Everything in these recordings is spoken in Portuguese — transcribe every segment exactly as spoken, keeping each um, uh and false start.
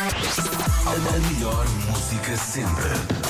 A melhor música sempre.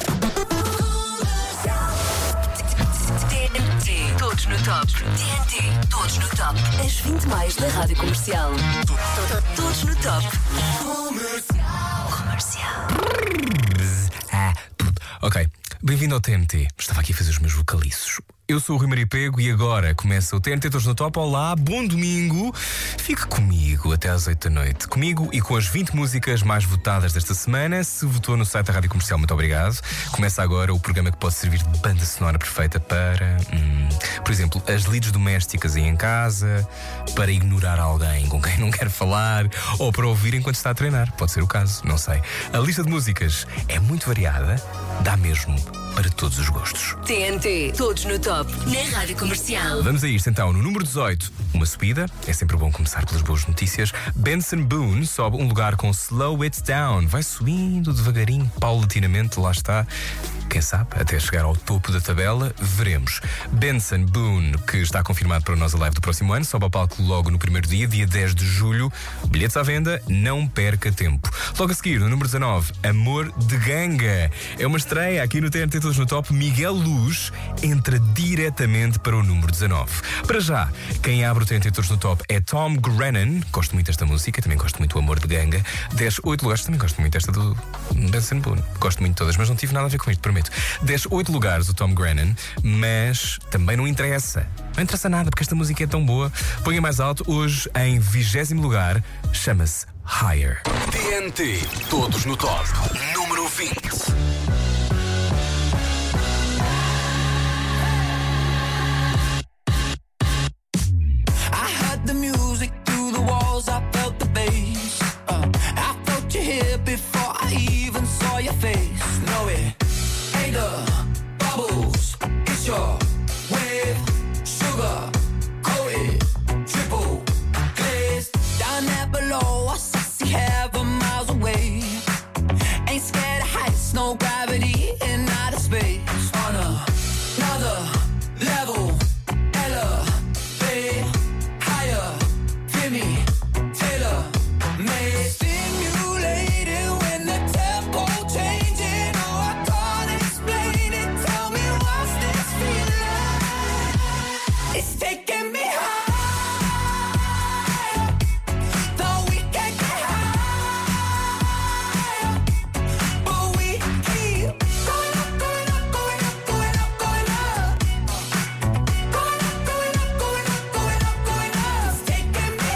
T N T, todos no top. T N T, todos no top. As vinte mais da Rádio Comercial. Todos no top. Comercial. Comercial. Ah, ok, bem-vindo ao T N T. Estava aqui a fazer os meus vocaliços. Eu sou o Rui Maria Pego e agora começa o T N T Todos no Top. Olá, bom domingo. Fique comigo até às oito da noite. Comigo e com as vinte músicas mais votadas desta semana. Se votou no site da Rádio Comercial, muito obrigado. Começa agora o programa que pode servir de banda sonora perfeita para, hum, por exemplo, as lides domésticas aí em casa, para ignorar alguém com quem não quer falar, ou para ouvir enquanto está a treinar. Pode ser o caso, não sei. A lista de músicas é muito variada, dá mesmo para todos os gostos. T N T, todos no top. Na Rádio Comercial. Vamos a isto então. No número dezoito, uma subida. É sempre bom começar pelas boas notícias. Benson Boone sobe um lugar com Slow It Down. Vai subindo devagarinho, paulatinamente, lá está. Quem sabe, até chegar ao topo da tabela, veremos. Benson Boone, que está confirmado para o Nós Alive do próximo ano, sobe ao palco logo no primeiro dia, dia dez de julho. Bilhetes à venda, não perca tempo. Logo a seguir, no número dezanove, Amor de Ganga. É uma estreia aqui no T N T Todos no Top. Miguel Luz entra diretamente para o número dezanove. Para já, quem abre o T N T Todos no Top é Tom Grennan. Gosto muito desta música, também gosto muito do Amor de Ganga. dez, oito lugares, também gosto muito desta do Benson Boone. Gosto muito de todas, mas não tive nada a ver com isto, prometo. dez, oito lugares o Tom Grennan, mas também não interessa. Não interessa nada, porque esta música é tão boa. Ponha mais alto, hoje em vigésimo lugar, chama-se Higher. T N T, todos no top. Número vinte. The music through the walls, I felt the bass. Uh, I felt you here before I even saw your face. No, it ain't the bubbles, it's your wave, sugar, coated, triple glazed. Down there below, I see heaven miles away. Ain't scared of heights, no gravity in outer space. On a, another level, elevate. Jimmy Taylor made stimulated when the tempo changing. Oh, I can't explain it. Tell me what's this feeling? It's taking me high. Though we can't get high, but we keep going up, going up, going up, going up, going up. Going up, going up, going up, going up, going up. It's taking me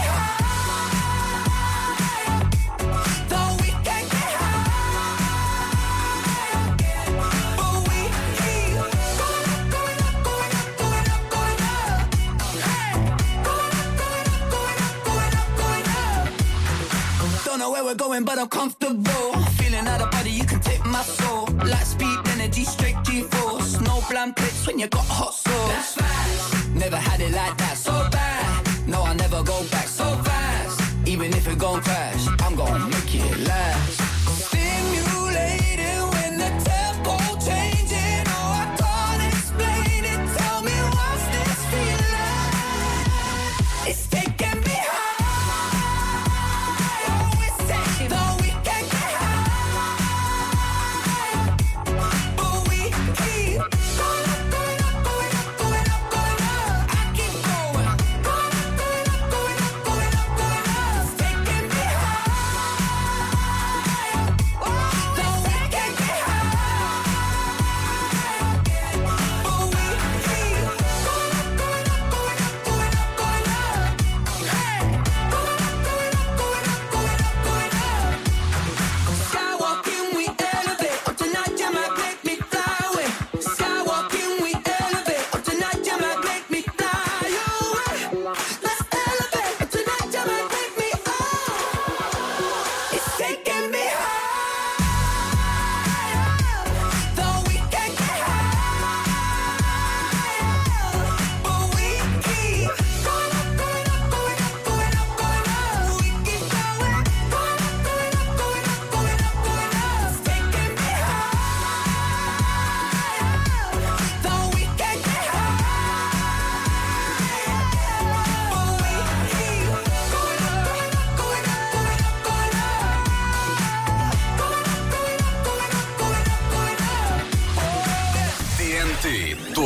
going, but I'm comfortable. Feeling out of body, you can take my soul. Light speed, energy, straight G-force. No bland plates when you got hot sauce. That's fast. Never had it like that, so bad. No, I'll never go back so fast. Even if it gon' crash, I'm gon' make it last. Stimulated when the tempo changing. Oh, I can't explain it. Tell me what's this feeling? It's taking me high.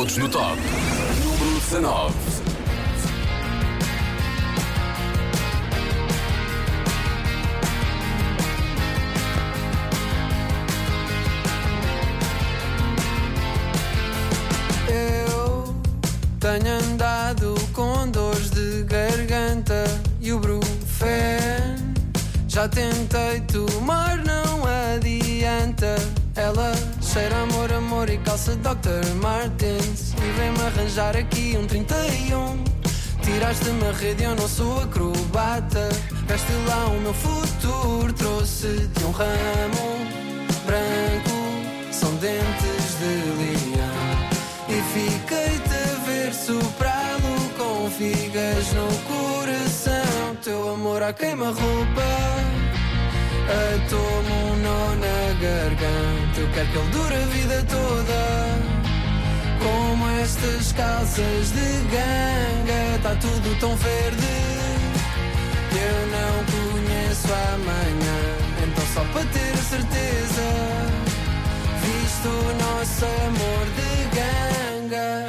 Todos no top. Número dezanove. Eu tenho andado com dores de garganta e o Brufen. Já tentei tomar, não adianta. Ela cheira amor, amor e calça doutor Martens. E vem-me arranjar aqui um trinta e um. Tiraste-me a rede, eu não sou acrobata. Veste lá o meu futuro, trouxe-te um ramo branco, são dentes de leão. E fiquei-te a ver soprá-lo com figas no coração. Teu amor à queima-roupa atoma um nó na garganta. Eu quero que ele dure a vida toda, como estas calças de ganga. Tá tudo tão verde, eu não conheço amanhã. Então só para ter a certeza, visto o nosso amor de ganga.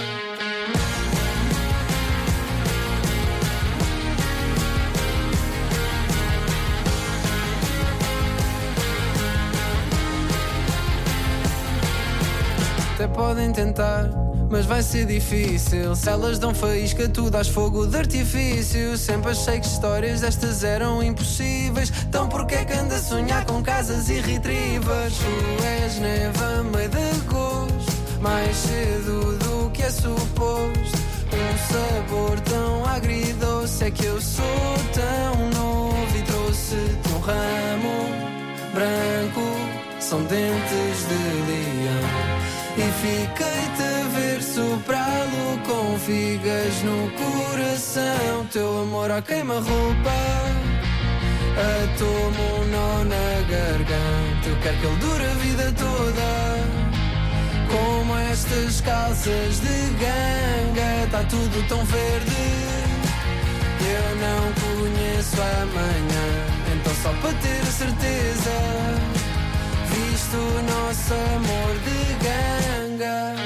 Até podem tentar, mas vai ser difícil. Se elas dão faísca, tu dás fogo de artifício. Sempre achei que histórias destas eram impossíveis. Então porquê é que anda a sonhar com casas e retrievas? Tu és neve a meio de agosto, mais cedo do que é suposto. Um sabor tão agridoce, é que eu sou tão novo. E trouxe-te um ramo branco, são dentes de leão. E fiquei-te a ver soprá-lo com figas no coração. Teu amor à queima-roupa atoma um nó na garganta. Eu quero que ele dure a vida toda, como estas calças de ganga. Tá tudo tão verde, eu não conheço amanhã. Então só para ter a certeza, visto o nosso amor de ganga.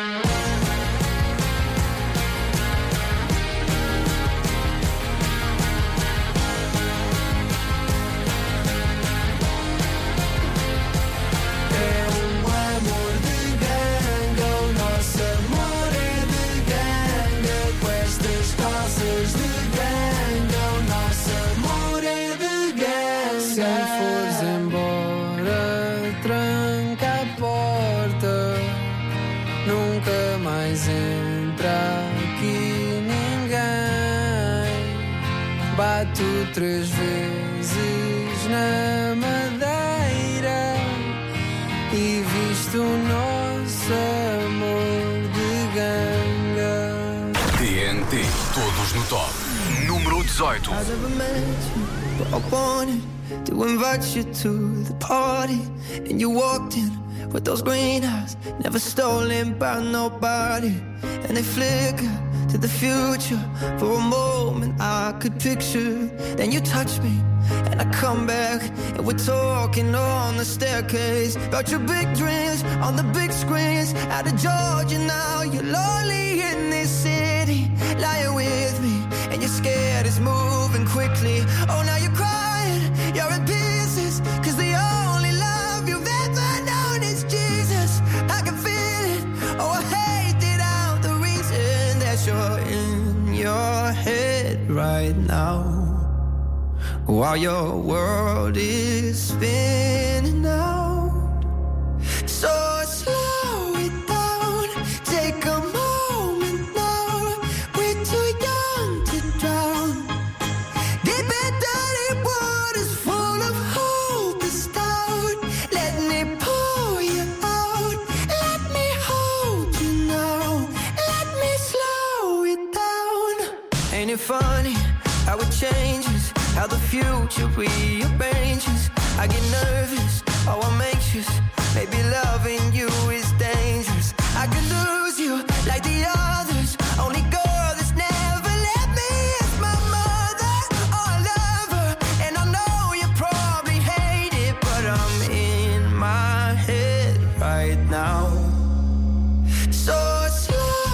É um amor de ganga, o nosso amor é de ganga. Com estas calças de ganga, o nosso amor é de ganga. Se fores embora, tranca a porta, nunca mais entra aqui ninguém. Bato três vezes na madeira e visto o nosso amor de ganga. T N T, todos no top. Número dezoito. I never met you, but I wanted to invite you to the party. And you walked in with those green eyes, never stolen by nobody. And they flicker to the future. For a moment I could picture. Then you touch me and I come back, and we're talking on the staircase about your big dreams on the big screens. Out of Georgia now, you're lonely in this city, lying with me, and you're scared it's moving quickly. Oh, now you're crying, you're in pieces, cause the only love you've ever known is Jesus. I can feel it, oh I hate it out, the reason that you're in your head right now, while your world is spinning out. So slow it down, take a moment now. We're too young to drown. Deep and dirty waters full of hope is down. Let me pull you out, let me hold you now, let me slow it down. Ain't it funny how it changes, how the future rearranges? I get nervous, oh I'm anxious. Maybe loving you is dangerous. I could lose you like the others. Only girl that's never let me is my mother. Oh I love her, and I know you probably hate it, but I'm in my head right now. So slow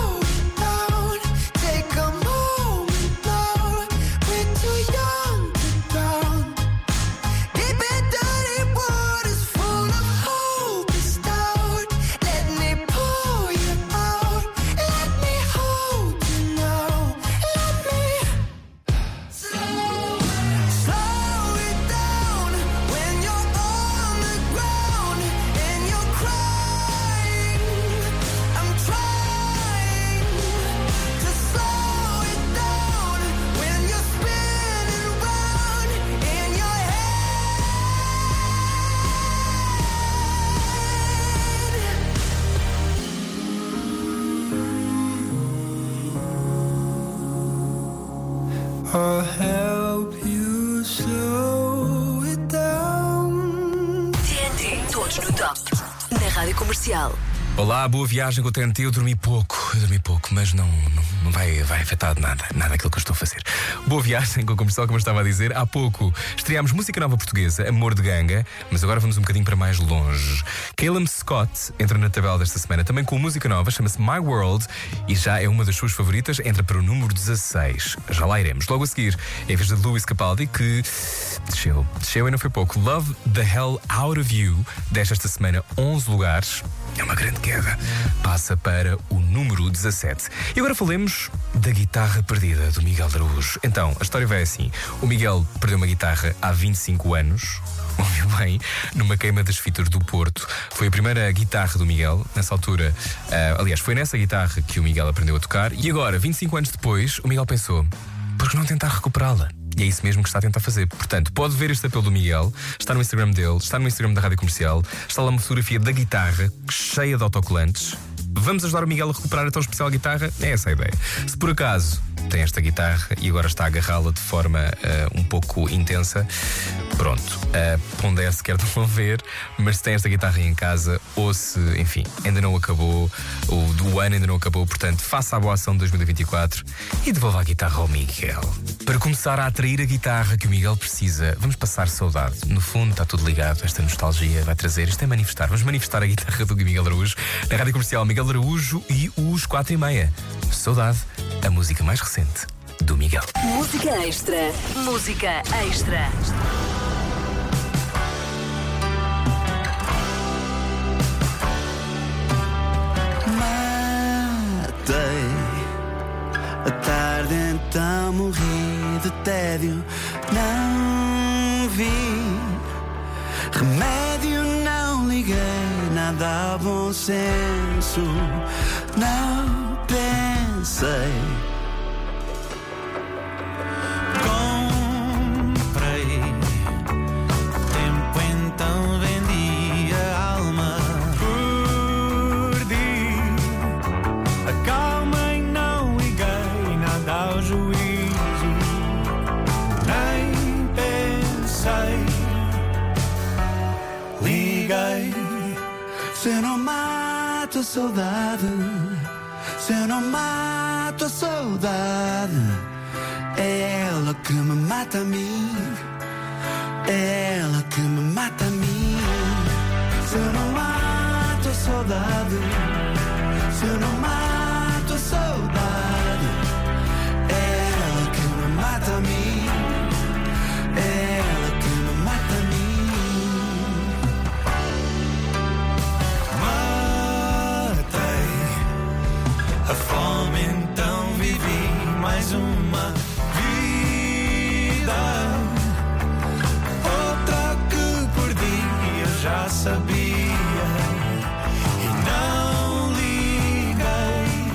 Todos no top. Na Rádio Comercial. Olá, boa viagem com o T N T. Eu dormi pouco, eu dormi pouco, mas não, não, não vai, vai afetar nada, nada aquilo que eu estou a fazer. Boa viagem com o Comercial, como eu estava a dizer. Há pouco estreámos música nova portuguesa, Amor de Ganga, mas agora vamos um bocadinho para mais longe. Calum Scott entra na tabela desta semana, também com música nova, chama-se My World e já é uma das suas favoritas, entra para o número dezasseis. Já lá iremos. Logo a seguir, é a vez de Lewis Capaldi, que desceu, desceu e não foi pouco. Love the Hell Out of You, desce esta semana onze lugares. É uma grande queda. Passa para o número dezassete. E agora falemos da guitarra perdida do Miguel de Araújo. Então, a história vai assim. O Miguel perdeu uma guitarra há vinte e cinco anos. Ouviu bem, numa queima das fitas do Porto. Foi a primeira guitarra do Miguel. Nessa altura, uh, aliás, foi nessa guitarra que o Miguel aprendeu a tocar. E agora, vinte e cinco anos depois, o Miguel pensou: por que não tentar recuperá-la? E é isso mesmo que está a tentar fazer. Portanto, pode ver este apelo do Miguel. Está no Instagram dele, está no Instagram da Rádio Comercial. Está lá uma fotografia da guitarra cheia de autocolantes. Vamos ajudar o Miguel a recuperar a tão especial guitarra? É essa a ideia. Se por acaso tem esta guitarra e agora está a agarrá-la de forma uh, um pouco intensa, pronto, uh, pondere se quer não ver, mas se tem esta guitarra aí em casa, ou se, enfim, ainda não acabou, o do ano ainda não acabou, portanto, faça a boa ação de dois mil e vinte e quatro e devolva a guitarra ao Miguel. Para começar a atrair a guitarra que o Miguel precisa, vamos passar saudade. No fundo, está tudo ligado, esta nostalgia vai trazer, isto é manifestar, vamos manifestar a guitarra do Miguel Araújo na Rádio Comercial. Miguel Araújo e os quatro e meia. Saudade, a música mais recente do Miguel. Música extra. Música extra. Matei a tarde, então morri de tédio. Não vi remédio, não liguei nada ao bom senso. Não pensei. Comprei tempo, então vendi a alma. Perdi a calma e não liguei nada ao juízo. Nem pensei. Liguei. Se eu não mato a saudade, se eu não mato a saudade, é ela que me mata a mim, é ela que me mata a mim. Se eu não mato a saudade, se eu não mato a saudade, é ela que me mata a mim, é ela que me mata a mim. A fome, então vivi mais uma vida. Outra que perdi, eu já sabia e não liguei.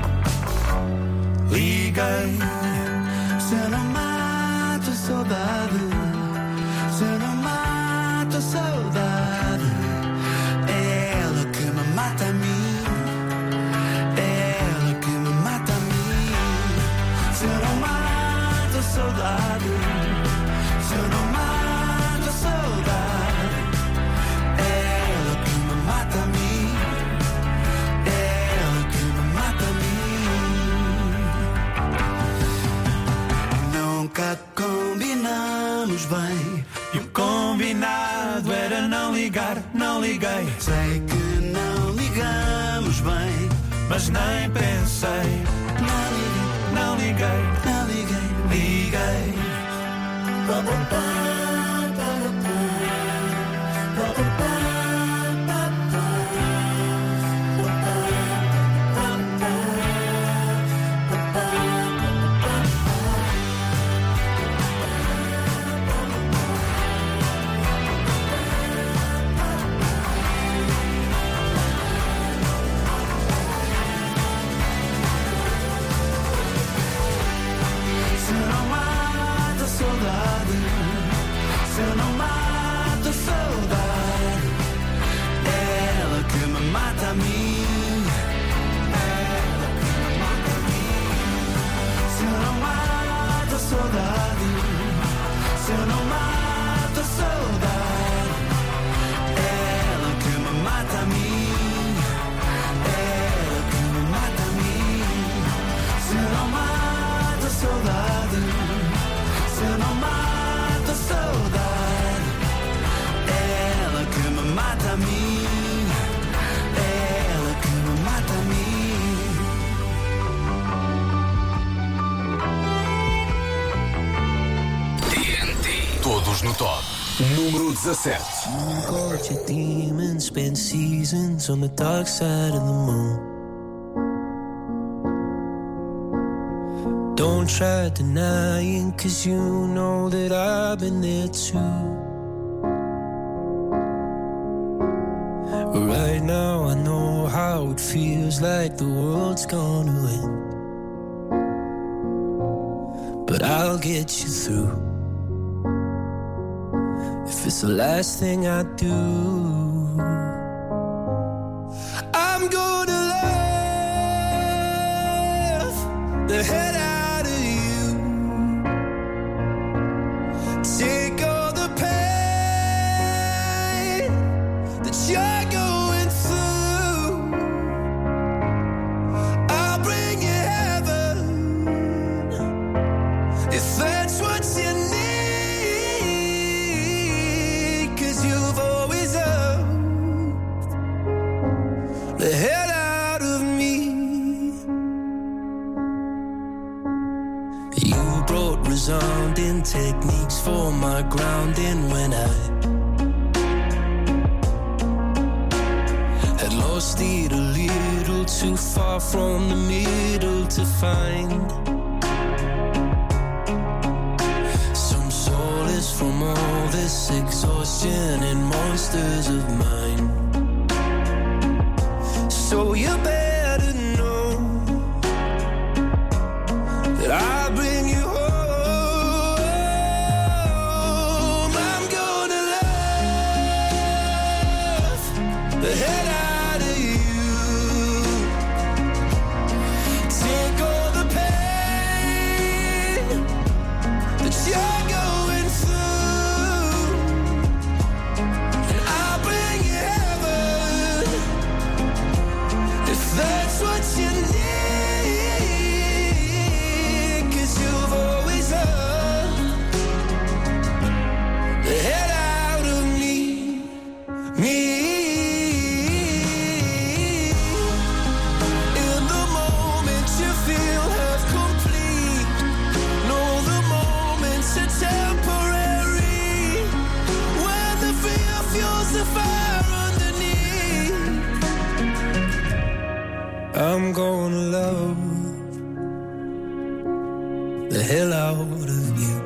Liguei. Se eu não mato a saudade, se eu não mato a saudade, é ela que me mata a mim. Saudade, se eu não mato a saudade, é ela que me mata a mim, é ela que me mata a mim. Nunca combinamos bem, e o combinado era não ligar, não liguei. Sei que não ligamos bem, mas nem pensei. Não liguei, não liguei, não liguei. Liguei. Se eu não mato a saudade, Número dezassete. Got your demons, spent seasons on the dark side of the moon. Don't try denying, cause you know that I've been there too. Right now I know how it feels like the world's gonna end, but I'll get you through. If it's the last thing I do, I'm gonna laugh the head out of you. Take all the pain that you're going through. I'll bring you heaven if that's what you need. The hell out of me. You brought resounding techniques for my grounding when I had lost it a little too far from the middle to find some solace from all this exhaustion and monsters of mine. So you better know that I bring you home. I'm gonna laugh the head out of you. Take all the pain that you're going through, and I'll bring you heaven if that's what you need, cause you've always loved the head out of me, me. In the moment you feel half complete, know the moments are temporary, when the fear fuels the fire underneath. I'm gonna love the hell out of you.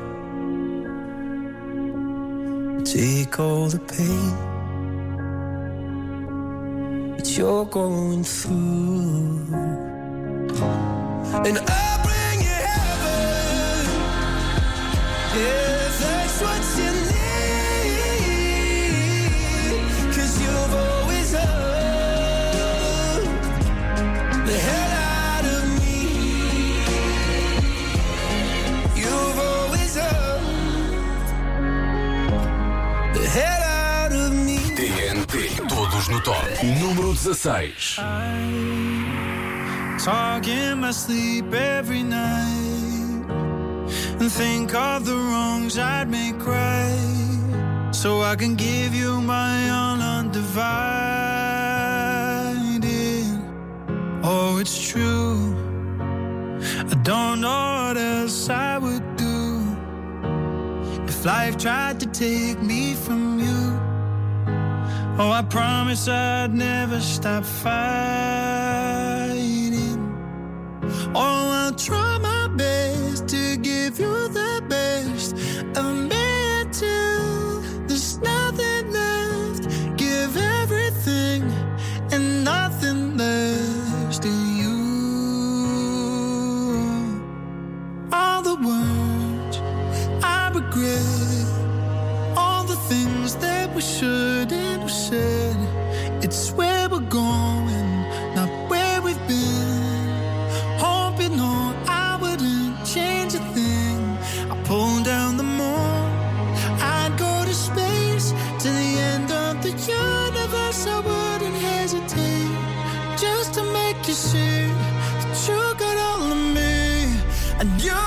Take all the pain that you're going through, and I'll bring you heaven if that's what you need, cause you've always loved the hell out of me. You've always loved the hell out of me. T N T, todos no top. Número dezasseis. Talk in my sleep every night and think of the wrongs I'd make right, so I can give you my all undivided. Oh, it's true, I don't know what else I would do if life tried to take me from you. Oh, I promise I'd never stop fighting. Oh, I'll try my best to give you the best of me till there's nothing left. Give everything and nothing less to you. All the words I regret, all the things that we shouldn't have said. It's where we're going, not where we've been. Hope you know I wouldn't change a thing. I pull down the moon, I'd go to space, to the end of the universe. I wouldn't hesitate, just to make you see that you got all of me, and you're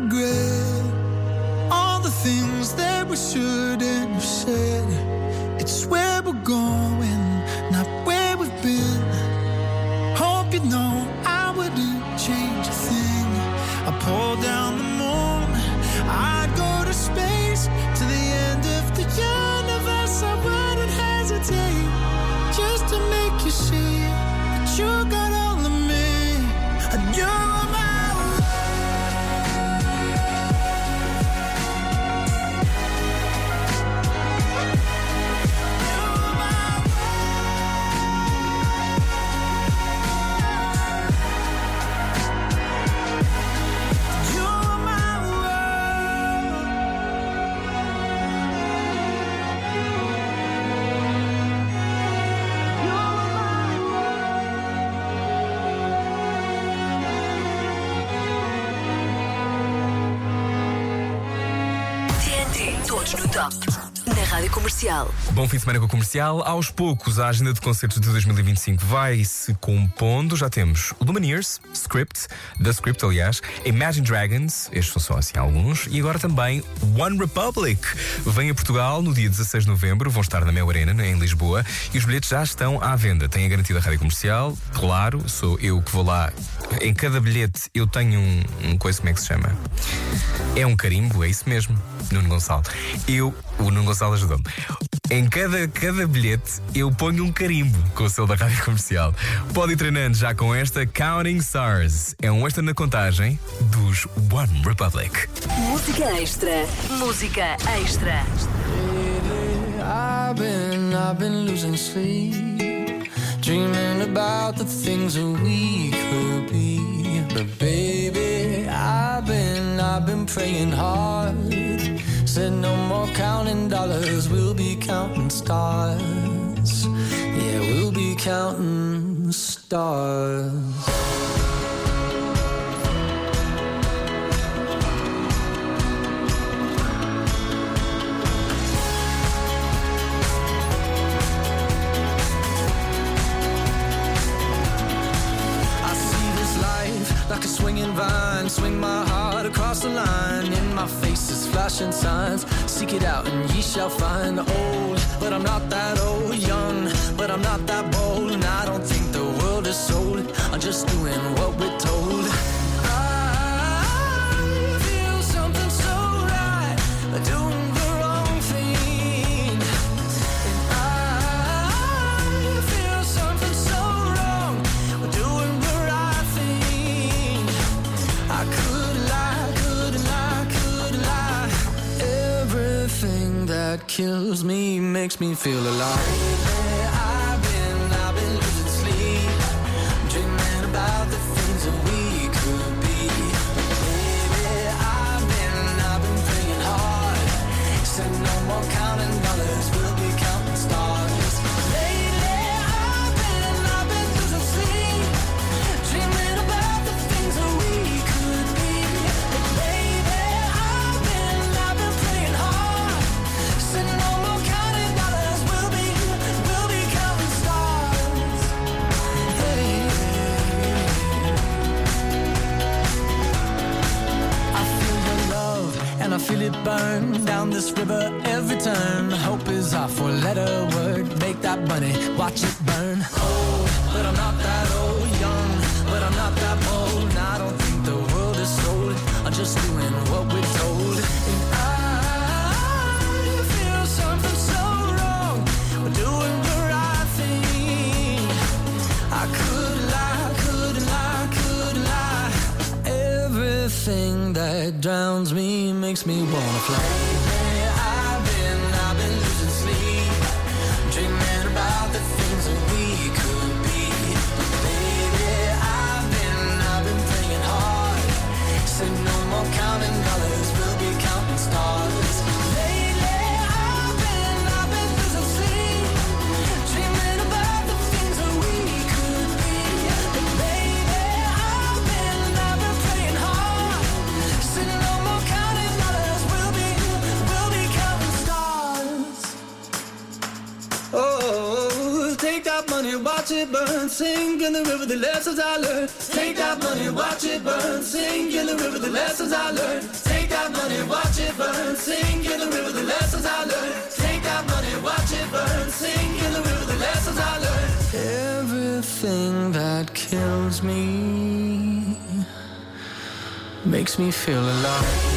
regret all the things that we shouldn't have said. It's where we're going, not where we've been. Hope you know I wouldn't change a thing. I pull down the moon, I'd go to space, to the end of the universe. I wouldn't hesitate, just to make you see that you got all of me, and you're my Todos no Top, na Rádio Comercial. Bom fim de semana com a Comercial. Aos poucos, a agenda de concertos de dois mil e vinte e cinco vai se compondo. Já temos Lumineers, Script, The Script, aliás, Imagine Dragons, estes são só assim alguns, e agora também One Republic. Vem a Portugal no dia dezasseis de novembro, vão estar na Mel Arena, em Lisboa, e os bilhetes já estão à venda. Tem a garantia da Rádio Comercial, claro, sou eu que vou lá. Em cada bilhete eu tenho um, um coisa, como é que se chama? É um carimbo, é isso mesmo, Nuno Gonçalo. Eu, o Nuno Gonçalo ajudou-me. Em cada, cada bilhete eu ponho um carimbo com o selo da Rádio Comercial. Pode ir treinando já com esta Counting Stars. É um extra na contagem dos One Republic. Música extra. Música extra. Lately, I've been, I've been losing sleep, dreaming about the things that we could be. But baby, I've been, I've been praying hard. Said no more counting dollars, we'll be counting stars. Yeah, we'll be counting stars. Like a swinging vine, swing my heart across the line. In my face is flashing signs. Seek it out and ye shall find. Old, but I'm not that old. Young, but I'm not that bold. And I don't think the world is sold. I'm just doing what we're told. I feel something so right, doing the wrong thing. And I feel something so wrong, doing the right thing. I could lie, could lie, could lie. Everything that kills me makes me feel alive. Lately, I've been, I've been losing sleep, dreaming about the things that we could be. Baby, I've been, I've been praying hard. Said no more counting dollars, we'll be counting stars. Lately, I've been, I've been losing sleep, dreaming about the things that we could be. But baby, I've been, I've been praying hard. Said no more counting dollars, we'll be, we'll be counting stars. Hey. I feel your love and I feel it burn down this river every turn. Hope is our four-letter word. Make that money, watch it burn. Old, but I'm not that old. Young, but I'm not that bold. And I don't think the world is sold. I'm just doing what we're told. And I feel something so wrong, we're doing the right thing. I could lie, could lie, could lie. Everything that drowns me makes me wanna fly. Lately, I've been, I've been losing sleep, dreaming about the things that we could be. Baby, I've been, I've been praying hard. Said no more counting dollars, we'll be counting stars. Lately, I've been, I've been losing sleep, dreaming about the things that we could be. But baby, I've been, I've been praying hard. Said no more counting dollars, we'll be, we'll be counting stars. Oh, take that money, watch it burn. Sing in the river the lessons I learned. Take that money, watch it burn. Sing in the river the lessons lessons I learned. Take that money, watch it burn. Sing in the river the lessons I learned. Take that money, watch it burn. Sing in the river the lessons I learned. Everything that kills me makes me feel alive.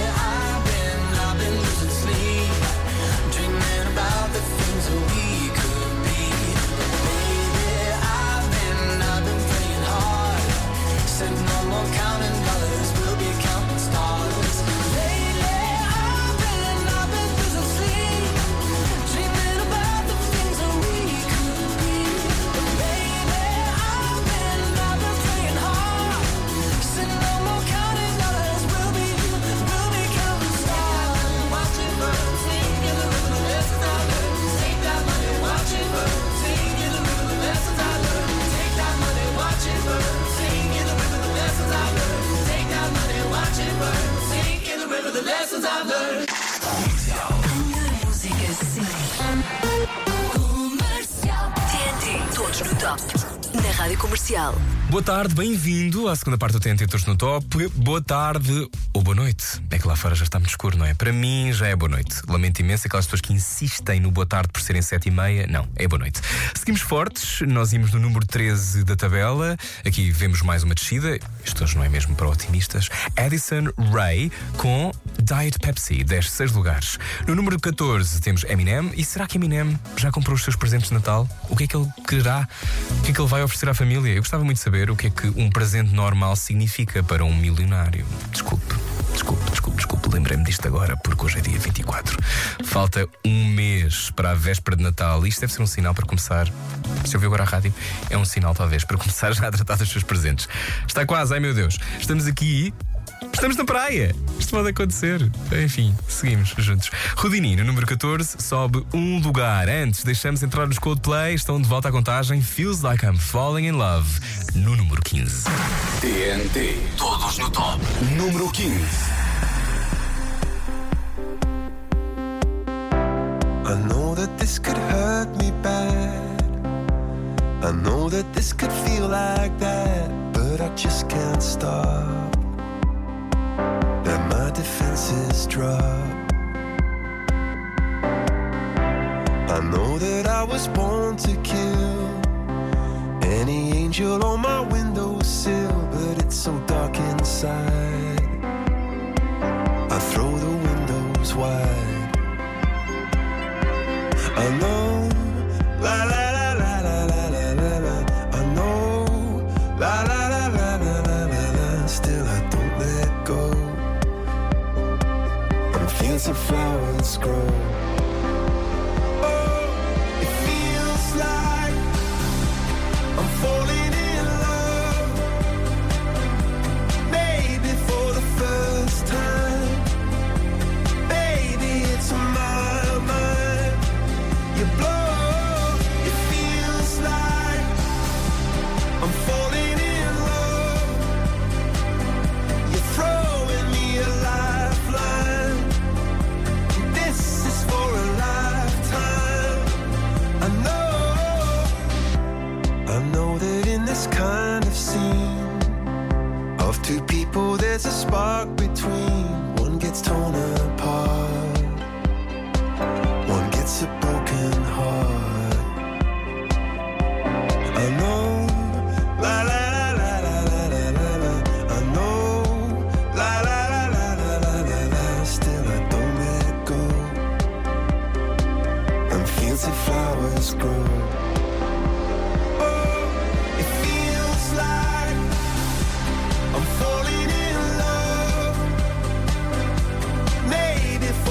Na Rádio Comercial. Boa tarde, bem-vindo à segunda parte do T N T Todos no Top. Boa tarde ou boa noite. É que lá fora já está muito escuro, não é? Para mim já é boa noite. Lamento imenso aquelas pessoas que insistem no boa tarde por serem sete e meia. Não, é boa noite. Seguimos fortes, nós íamos no número treze da tabela. Aqui vemos mais uma descida. Isto hoje não é mesmo para otimistas. Addison Rae com Diet Pepsi, desce seis lugares. No número catorze temos Eminem. E será que Eminem já comprou os seus presentes de Natal? O que é que ele quererá? O que é que ele vai oferecer à família? Eu gostava muito de saber o que é que um presente normal significa para um milionário. Desculpe, desculpe, desculpe, desculpe. Lembrei-me disto agora porque hoje é dia vinte e quatro. Falta um mês para a véspera de Natal. Isto deve ser um sinal para começar. Se ouviu agora a rádio, é um sinal talvez para começar já a tratar dos seus presentes. Está quase, ai meu Deus. Estamos aqui. Estamos na praia! Isto pode acontecer. Enfim, seguimos juntos. Houdini, no número catorze, sobe um lugar. Antes, deixamos entrar nos Coldplay. Estão de volta à contagem. Feels Like I'm Falling in Love, no número quinze. T N T, todos no top. Número quinze. I know that this could hurt me bad. I know that this could feel like that, but I just can't stop. And my defenses drop. I know that I was born to kill any angel on my windowsill, but it's so dark inside. I throw the windows wide. I know, la la la la la la la la la. I know, la la la la la la la la. Still I don't let go. On fields of flowers grow. Oh, it feels like I'm falling in love. Maybe for the first time. Baby, it's my mind. You blow, it feels like I'm falling in love. You're throwing me a lifeline. This is for a lifetime. I know, I know that in this kind of scene of two people there's a spark between. One gets torn apart, one gets a broken heart. I know, la la la la la la la la la. I know, la la la la la la la la. Still I don't let go. And fields of flowers grow. Oh, it feels like I'm falling in love. Maybe for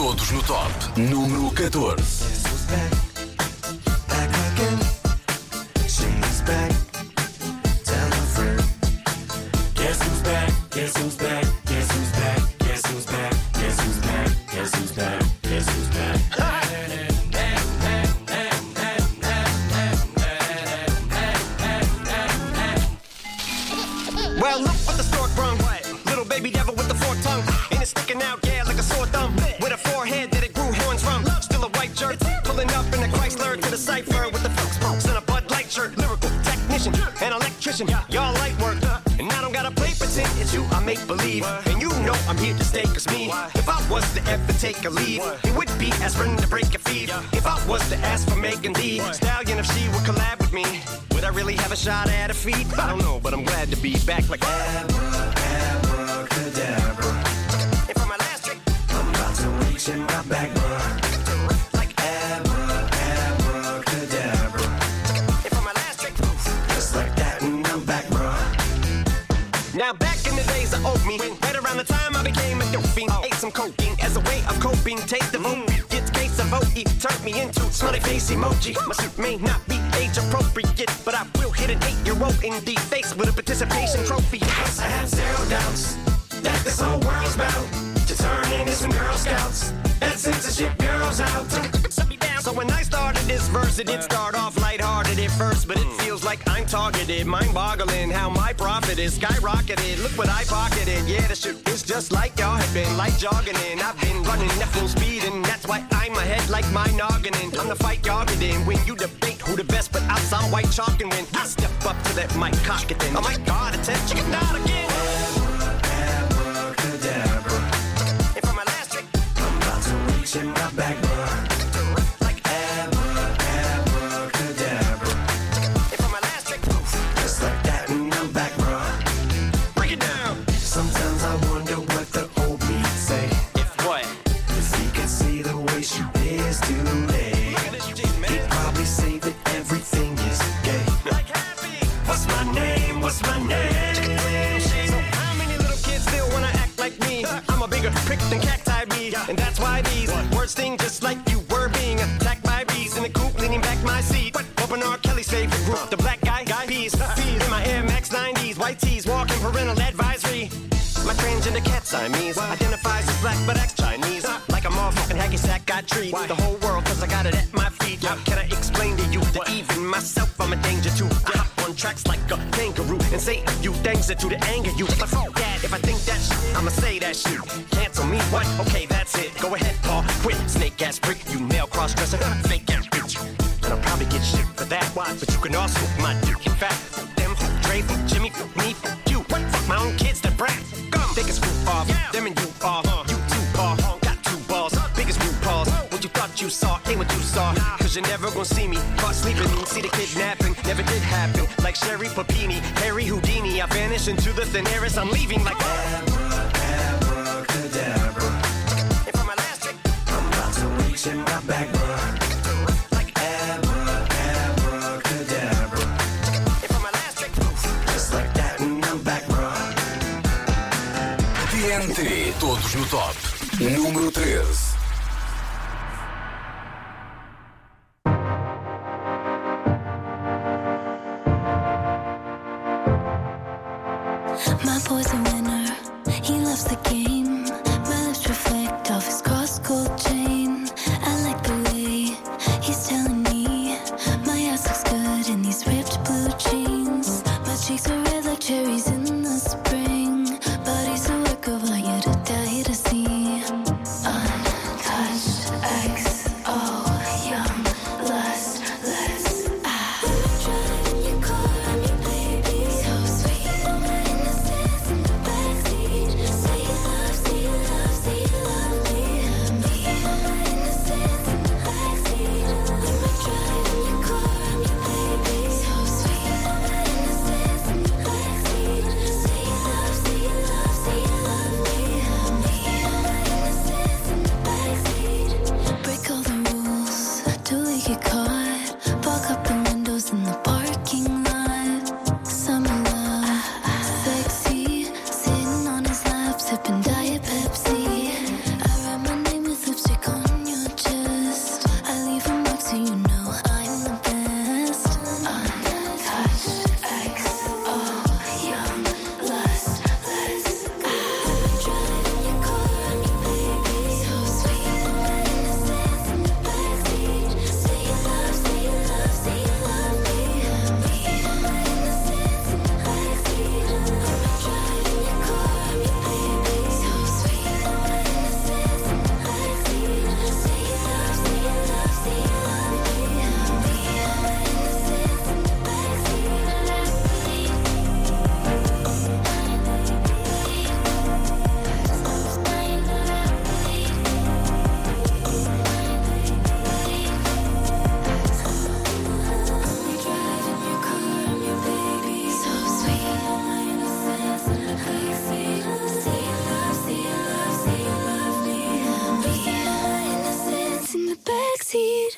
Todos no top. Número catorze. Well, look what the stork brung. Little baby devil with the forked tongue. And it's sticking out, yeah, like a sore thumb. With a forehead that it grew horns from. Still a white jerk. Pulling up in a Chrysler to the cipher with the folks smokes and a Bud Light shirt. Lyrical technician, an electrician. Y'all light work. And I don't gotta play pretend. It's you, I make believe. And you know I'm here to stay, cause me. If I was to ever take a leave, it would be aspirin to break a feed. If I was to ask for Megan D Stallion, if she would collab with me, would I really have a shot at a feat? I don't know, but I'm glad to be back like Abra, abracadabra. And for my last trick, I'm about to reach in my back, bruh. Like Abra, abracadabra. And for my last trick, just like that, and I'm back, bruh. Now back in the days of old me, right around the time I became a dope fiend, ate some cocaine as a way of coping. Taste the vote, get case of O E, turned me into smiley face emoji. My suit may not be age appropriate, but I will hit an eight-year-old in the face with a participation trophy. Yes, I have zero doubts that this whole world's bound to turn into some Girl Scouts. That censorship bureau's out. So when I started this verse, it did start off lighthearted at first, but it feels like I'm targeted. Mind-boggling how my profit is skyrocketed. Look what I pocketed. Yeah, the shit is just like y'all have been, like jogging in. I've been running at full speed, and that's why I'm ahead like my noggin. And I'm the fight y'all get in when you debate who the best, but I'm some white chalk, and when I step up to that mic, cock it then. Oh my God, it's a chicken out again. Abracadabra. And for my last trick, I'm about to reach in my back, bruh. Than cacti me, and that's why these words sting just like you were being attacked by bees in the coop, leaning back my seat. Open R. Kelly's favorite group, the Black Guy Guy Peas. In my Air Max nineties, white tees, walking parental advisory. My transgender cat Siamese identifies as black but acts Chinese. Like a motherfucking hacky sack, got treat the whole world cause I got it at my feet. How can I explain to you that even myself I'm a danger to? I hop on tracks like a kangaroo and say a few things that to the anger you. Like fuck that, if I think that shit, I'ma say that shit. Cancel me, what? Okay, that's it. Go ahead, Paul, quit. Snake ass prick, you male cross dresser, fake ass bitch. And I'll probably get shit for that. But you can also my dick in fact. Them, Dre, Jimmy, me, you. What? Fuck my own kids, that brat. They can screw off, yeah. Them and you off, uh, you two paw, uh, got two balls, uh, biggest blue paws. What you thought you saw ain't what you saw, nah. Cause you're never gonna see me caught sleeping. See the kidnapping, never did happen. Like Sherry Papini, Harry Houdini, I vanish into the thin air as I'm leaving like Abra, abracadabra. And for my last trick, I'm about to reach in my back, bruh. Like Abra, abracadabra. And for my last trick, just like that, and I'm back, bruh. T N T, todos no top. Número treze. My boy's a winner, he loves the game. My lips reflect off his cross-gold chain. I like the way he's telling me my ass looks good in these ripped blue jeans. My cheeks are red like cherries in the spring. Body's a work of art, you to die to see. Untouched, X O, young, lustless. Ah, driving your car, I'm your baby. So sweet, all my innocence in the back. need.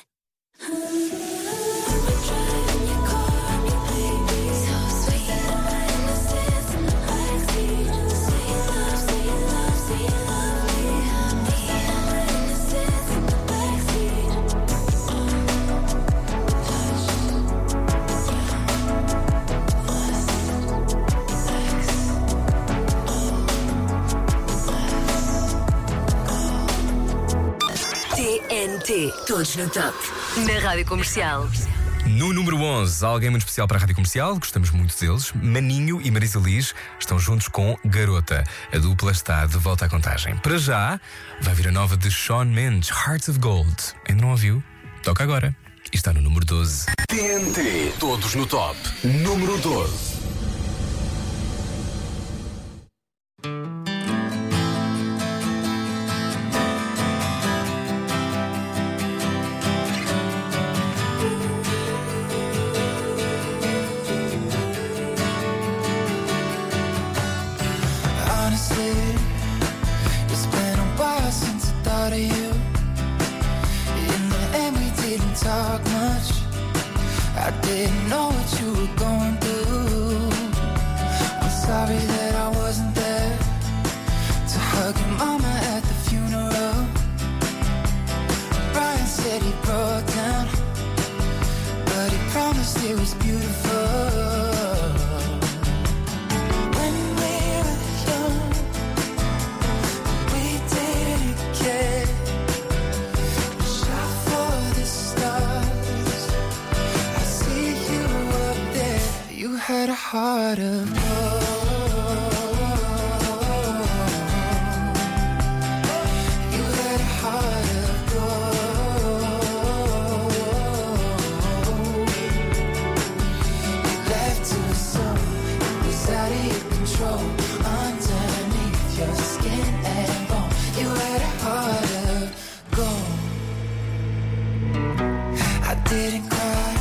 T N T, todos no top. Na Rádio Comercial. No número onze, alguém muito especial para a Rádio Comercial, gostamos muito deles. Maninho e Marisa Liz estão juntos com Garota. A dupla está de volta à contagem. Para já, vai vir a nova de Shawn Mendes, Hearts of Gold. Ainda não ouviu? Toca agora. E está no número doze. T N T, todos no top. Número doze. Honestly, it's been a while since I thought of you. In the end, we didn't talk much. I didn't know what you were going through. I'm sorry that I wasn't there to hug your mama at the funeral. Brian said he broke down, but he promised it was beautiful. Had a heart of gold. You had a heart of gold. You left too soon. It was out of your control. Underneath your skin and bone, you had a heart of gold. I didn't cry.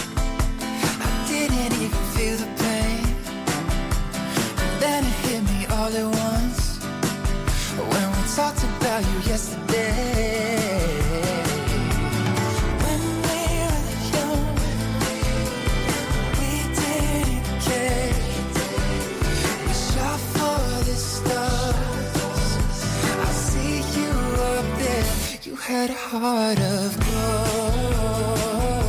Didn't even feel the pain. And then it hit me all at once when we talked about you yesterday. When we were young, we didn't care. We shot for the stars. I see you up there. You had a heart of gold.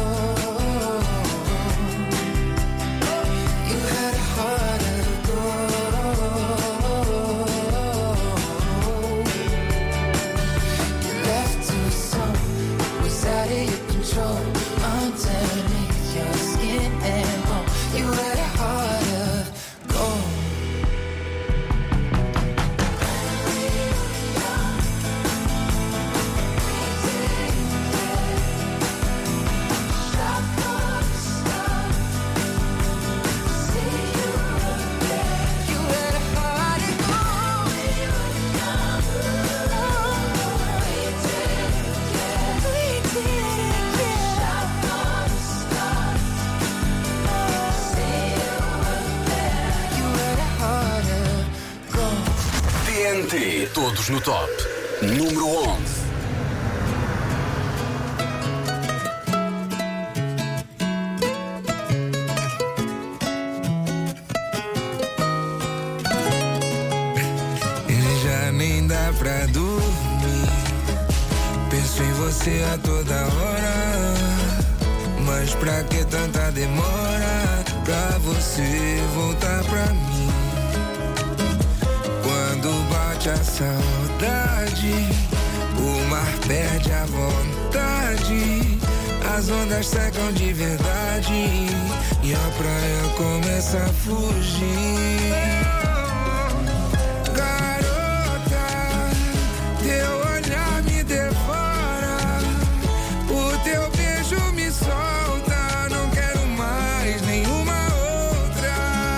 Underneath your skin and bone, you had a heart of gold. T N T, todos no top. Número onze. Já nem dá pra dormir. Penso em você a toda hora. Mas pra que tanta demora pra você voltar pra mim? Quando bate a saudade, o mar perde a vontade. As ondas secam de verdade e a praia começa a fugir. Garota, teu olhar me devora. O teu beijo me solta. Não quero mais nenhuma outra.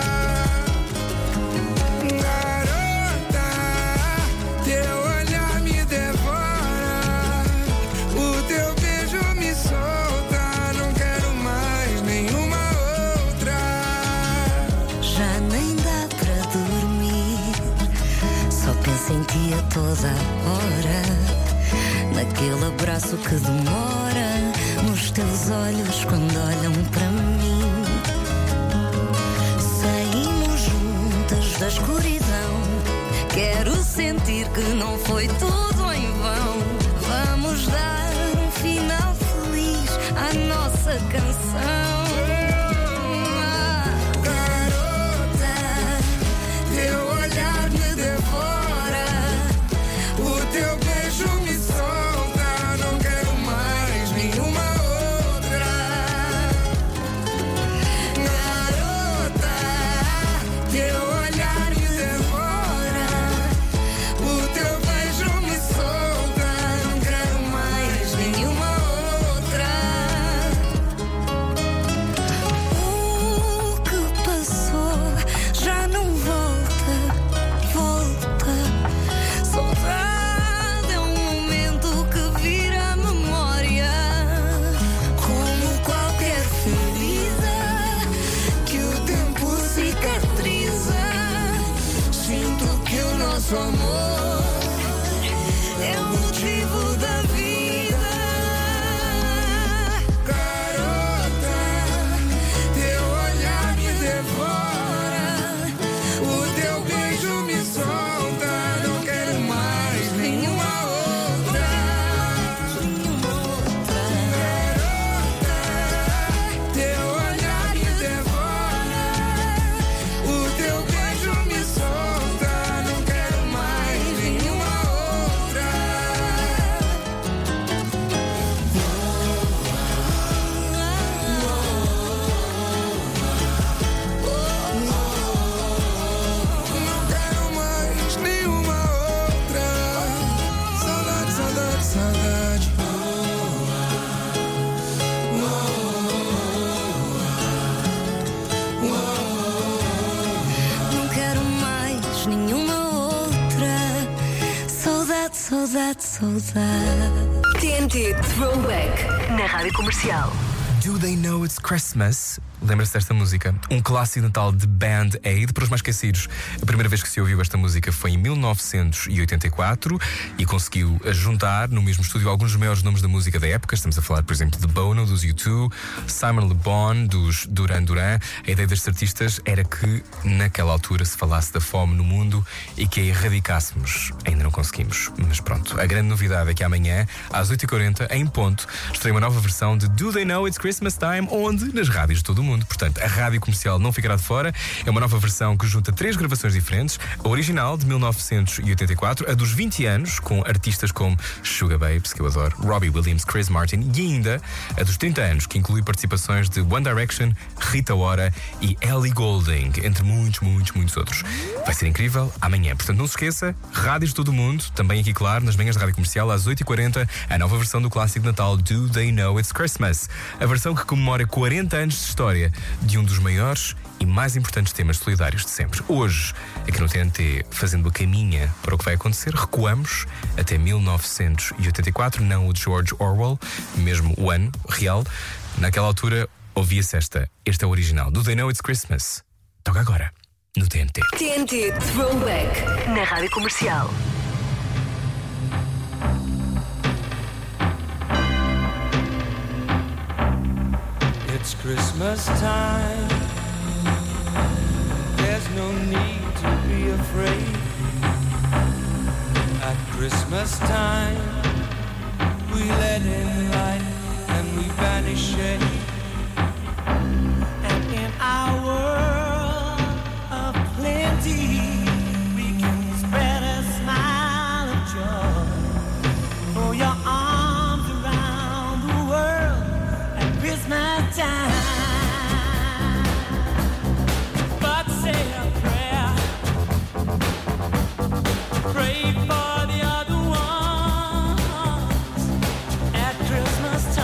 Garota, teu olhar me devora. O teu beijo me solta. Não quero mais nenhuma outra. Já nem dá pra teus olhos quando olham para mim. Saímos juntas da escuridão. Quero sentir que não foi tudo em vão. Vamos dar um final feliz à nossa canção. Nosso amor é o motivo da vida. Garota, teu olhar me devora, o teu beijo me solta. Não quero mais nenhuma outra. Garota, teu olhar me devora, o teu beijo me solta. Saudade, saudade. T N T Throwback na Rádio Comercial. Do They Know It's Christmas? Lembra-se desta música? Um clássico natal de Band Aid. Para os mais esquecidos, a primeira vez que se ouviu esta música foi em mil novecentos e oitenta e quatro e conseguiu juntar no mesmo estúdio alguns dos maiores nomes da música da época. Estamos a falar, por exemplo, de Bono, dos U dois, Simon Le Bon, dos Duran Duran. A ideia destes artistas era que naquela altura se falasse da fome no mundo e que a erradicássemos. Ainda não conseguimos, mas pronto. A grande novidade é que amanhã, às oito e quarenta, em ponto, estreia uma nova versão de Do They Know It's Christmas Time, onde? Nas rádios de todo o mundo. Portanto, a Rádio Comercial não ficará de fora. É uma nova versão que junta três gravações diferentes. A original, de mil novecentos e oitenta e quatro, a dos vinte anos, com artistas como Sugar Babes, que eu adoro, Robbie Williams, Chris Martin, e ainda a dos trinta anos, que inclui participações de One Direction, Rita Ora e Ellie Goulding, entre muitos, muitos, muitos outros. Vai ser incrível amanhã. Portanto, não se esqueça, rádios de todo o mundo, também aqui, claro, nas manhãs da Rádio Comercial, às oito e quarenta, a nova versão do clássico de Natal Do They Know It's Christmas? A versão que comemora quarenta anos de história de um dos maiores e mais importantes temas solidários de sempre. Hoje, aqui no T N T, fazendo a caminha para o que vai acontecer, recuamos até mil novecentos e oitenta e quatro, não o de George Orwell, mesmo o ano real. Naquela altura, ouvia-se esta. Este é o original. Do They Know It's Christmas? Toca agora, no T N T. T N T Throwback na Rádio Comercial. It's Christmas time. There's no need to be afraid. At Christmas time, we let in light and we banish shade. And in our world of plenty, we can spread a smile of joy. Throw your arms around the world at Christmas time. But say a prayer, pray for the other ones at Christmas time.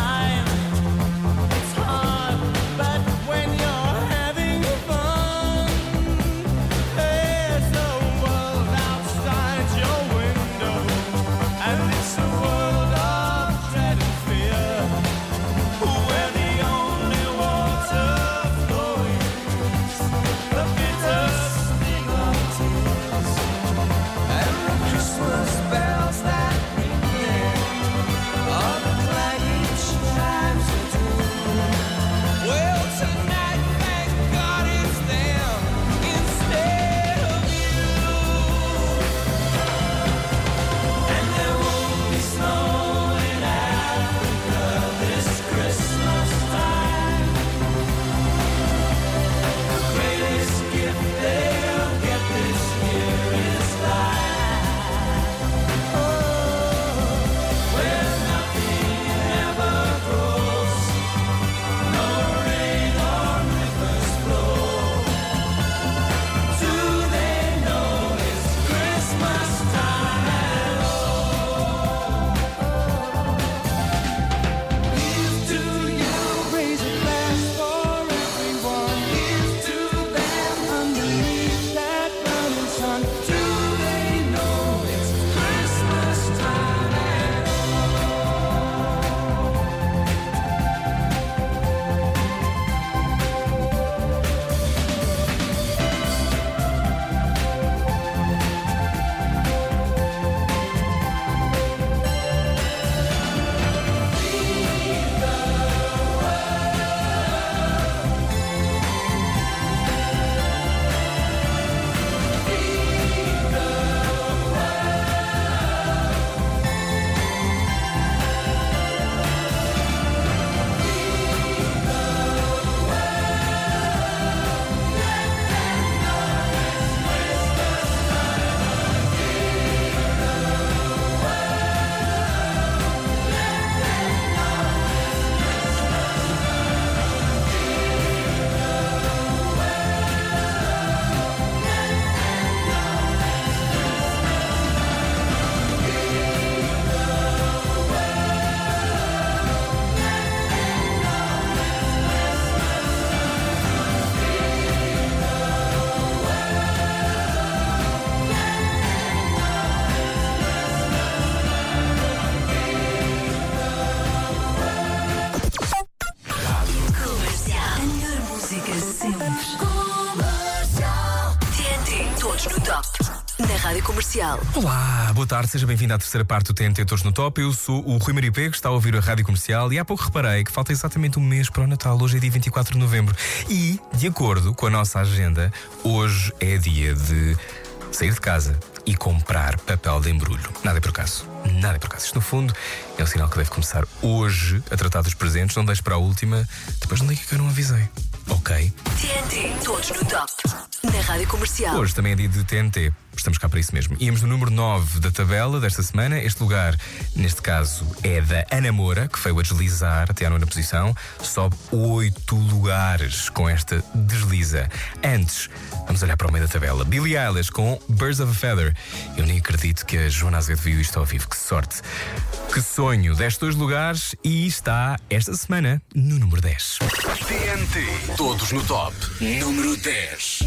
Comercial. Olá, boa tarde, seja bem-vindo à terceira parte do T N T Todos no Top. Eu sou o Rui Maria Pego, está a ouvir a Rádio Comercial e há pouco reparei que falta exatamente um mês para o Natal. Hoje é dia vinte e quatro de novembro e, de acordo com a nossa agenda, hoje é dia de sair de casa e comprar papel de embrulho. Nada é por acaso. Nada é por acaso. Isto, no fundo, é um sinal que deve começar hoje a tratar dos presentes. Não deixe para a última. Depois não diga que eu não avisei. Ok? T N T, todos no top. Na Rádio Comercial. Hoje também é dia de T N T. Estamos cá para isso mesmo. Íamos no número nove da tabela desta semana. Este lugar, neste caso, é da Ana Moura, que veio a deslizar até à nona posição. Sobe oito lugares com esta desliza. Antes, vamos olhar para o meio da tabela. Billie Eilish com Birds of a Feather. Eu nem acredito que a Joana Azevedo viu isto ao vivo. Que sorte. Que sonho. Desce dois lugares e está, esta semana, no número dez. T N T. Todos no top. Número dez.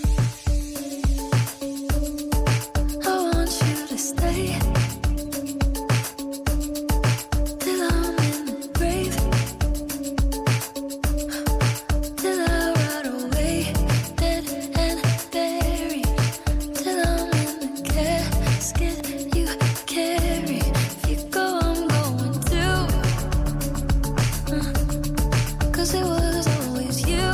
Stay till I'm in the grave, till I ride away, dead and buried, till I'm in the casket you carry. If you go, I'm going too, uh, 'cause it was always you.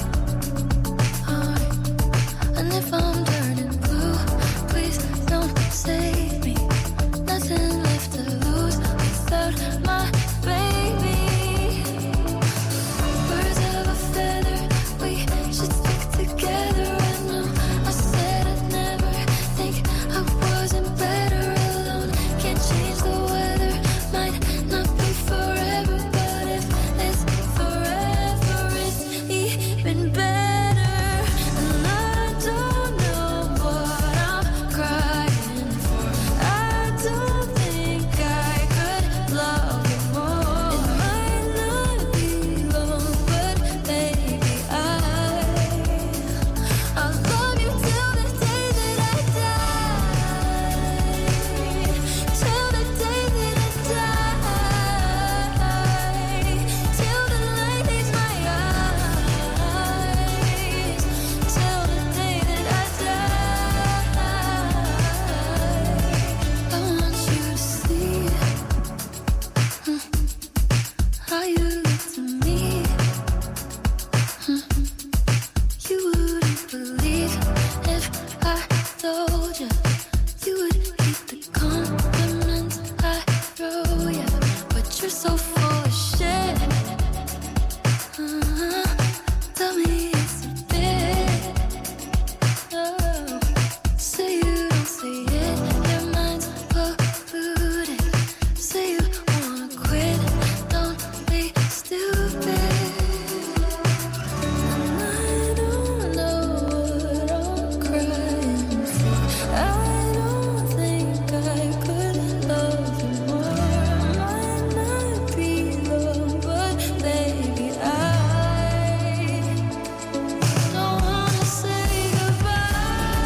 Uh, and if I'm turning blue, please don't save me. Nothing left to lose without my baby. Birds of a feather, we should stick together. I know I said I'd never think I wasn't better alone. Can't change the weather, might not be forever, but if it's forever, it's even better. And I don't know what I'm crying for. I don't think I could love you more. It might not be long, but baby, I I'll love you till the day that I die. Till the day that I die. Till the light leaves my eyes. Till the day that I die. I want you to see mm, how you look to me. Mm, you wouldn't believe if I told you. You would hate the compliments I throw you, but you're so full of shit. Uh, tell me it's a bit. Oh, say you don't see it. Your mind's polluted. Say you wanna quit. Don't be stupid. And I don't know what I'm crying for. I don't think I could love you more. Might not be long, but baby, I don't wanna say goodbye.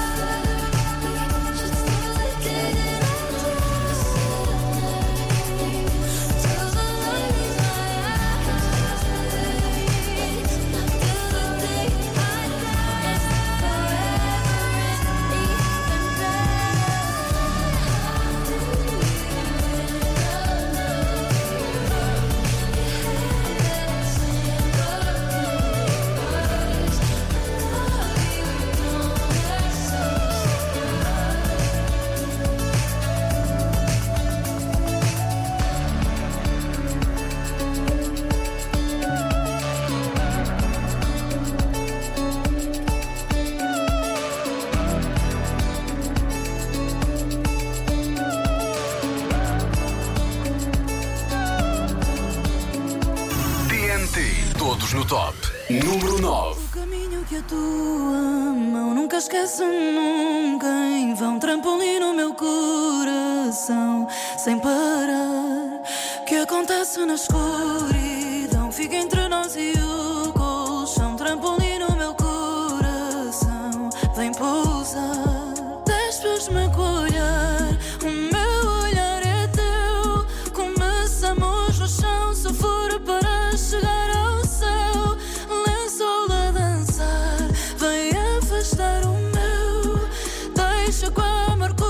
Just till the day that I die. Till the light leaves my eyes. Till the day I die. Forever is even T N T. Todos no top. Número nove. O caminho que a tua mão nunca esquece nunca. Em vão trampolim no meu coração. Sem parar. Que acontece na escuridão. Fica entre nós e o colchão. Trampolim no meu coração. Vem pousar. Despes-me com o olhar. O meu olhar é teu. Começamos no chão. Se for para chegar ao céu. Lençol a dançar. Vem afastar o meu. Deixa com a marca.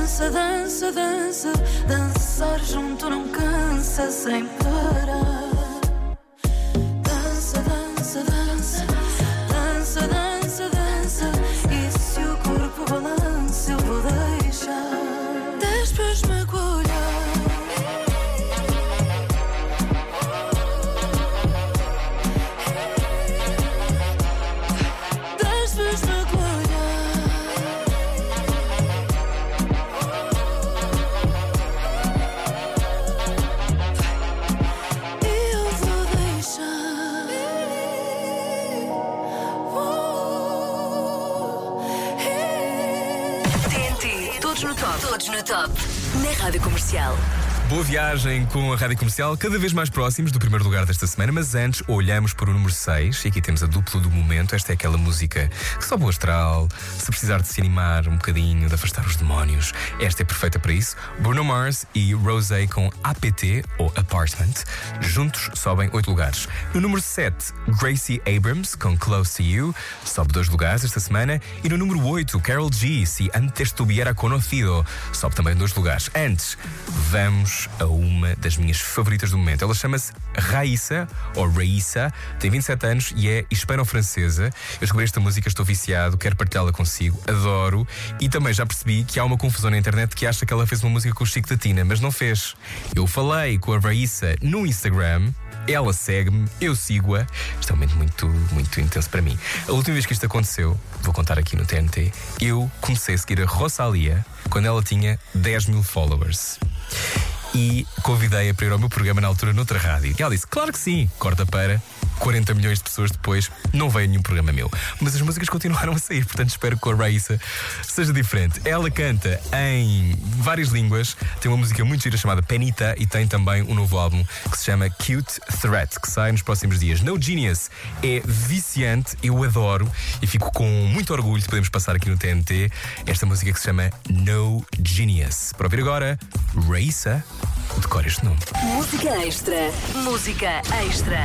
Dança, dança, dança, dançar junto não cansa sem parar. Dança, dança, dança, dança, dança, dança. E se o corpo balança eu vou deixar. Despejo-me com o olhar. Despejo-me com o olhar. Todos no top. Todos no top. Na Rádio Comercial. Boa viagem com a Rádio Comercial, cada vez mais próximos do primeiro lugar desta semana, mas antes olhamos para o número seis e aqui temos a dupla do momento. Esta é aquela música que sobe o astral, se precisar de se animar um bocadinho, de afastar os demónios, esta é perfeita para isso. Bruno Mars e Rosé com A P T ou Apartment, juntos sobem oito lugares. No número sete, Gracie Abrams com Close to You, sobe dois lugares esta semana. E no número oito, Karol G, Se Antes Tuviera Conocido, sobe também dois lugares. Antes, vamos a uma das minhas favoritas do momento. Ela chama-se Raíssa, ou Raíssa, tem vinte e sete anos e é hispano-francesa. Eu descobri esta música, estou viciado, quero partilhá-la consigo, adoro. E também já percebi que há uma confusão na internet que acha que ela fez uma música com o Chico da Tina, mas não fez. Eu falei com a Raíssa no Instagram, ela segue-me, eu sigo-a. Isto é um momento muito, muito intenso para mim. A última vez que isto aconteceu, vou contar aqui no T N T, eu comecei a seguir a Rosalia quando ela tinha dez mil followers. E convidei-a para ir ao meu programa na altura noutra rádio. E ela disse, claro que sim, corta para quarenta milhões de pessoas depois, não veio nenhum programa meu. Mas as músicas continuaram a sair, portanto espero que com a Raíssa seja diferente. Ela canta em várias línguas, tem uma música muito gira chamada Penita e tem também um novo álbum que se chama Cute Threat, que sai nos próximos dias. No Genius é viciante, eu adoro e fico com muito orgulho de podermos passar aqui no T N T esta música que se chama No Genius. Para ouvir agora, Raíssa, decore este nome. Música extra. Música extra.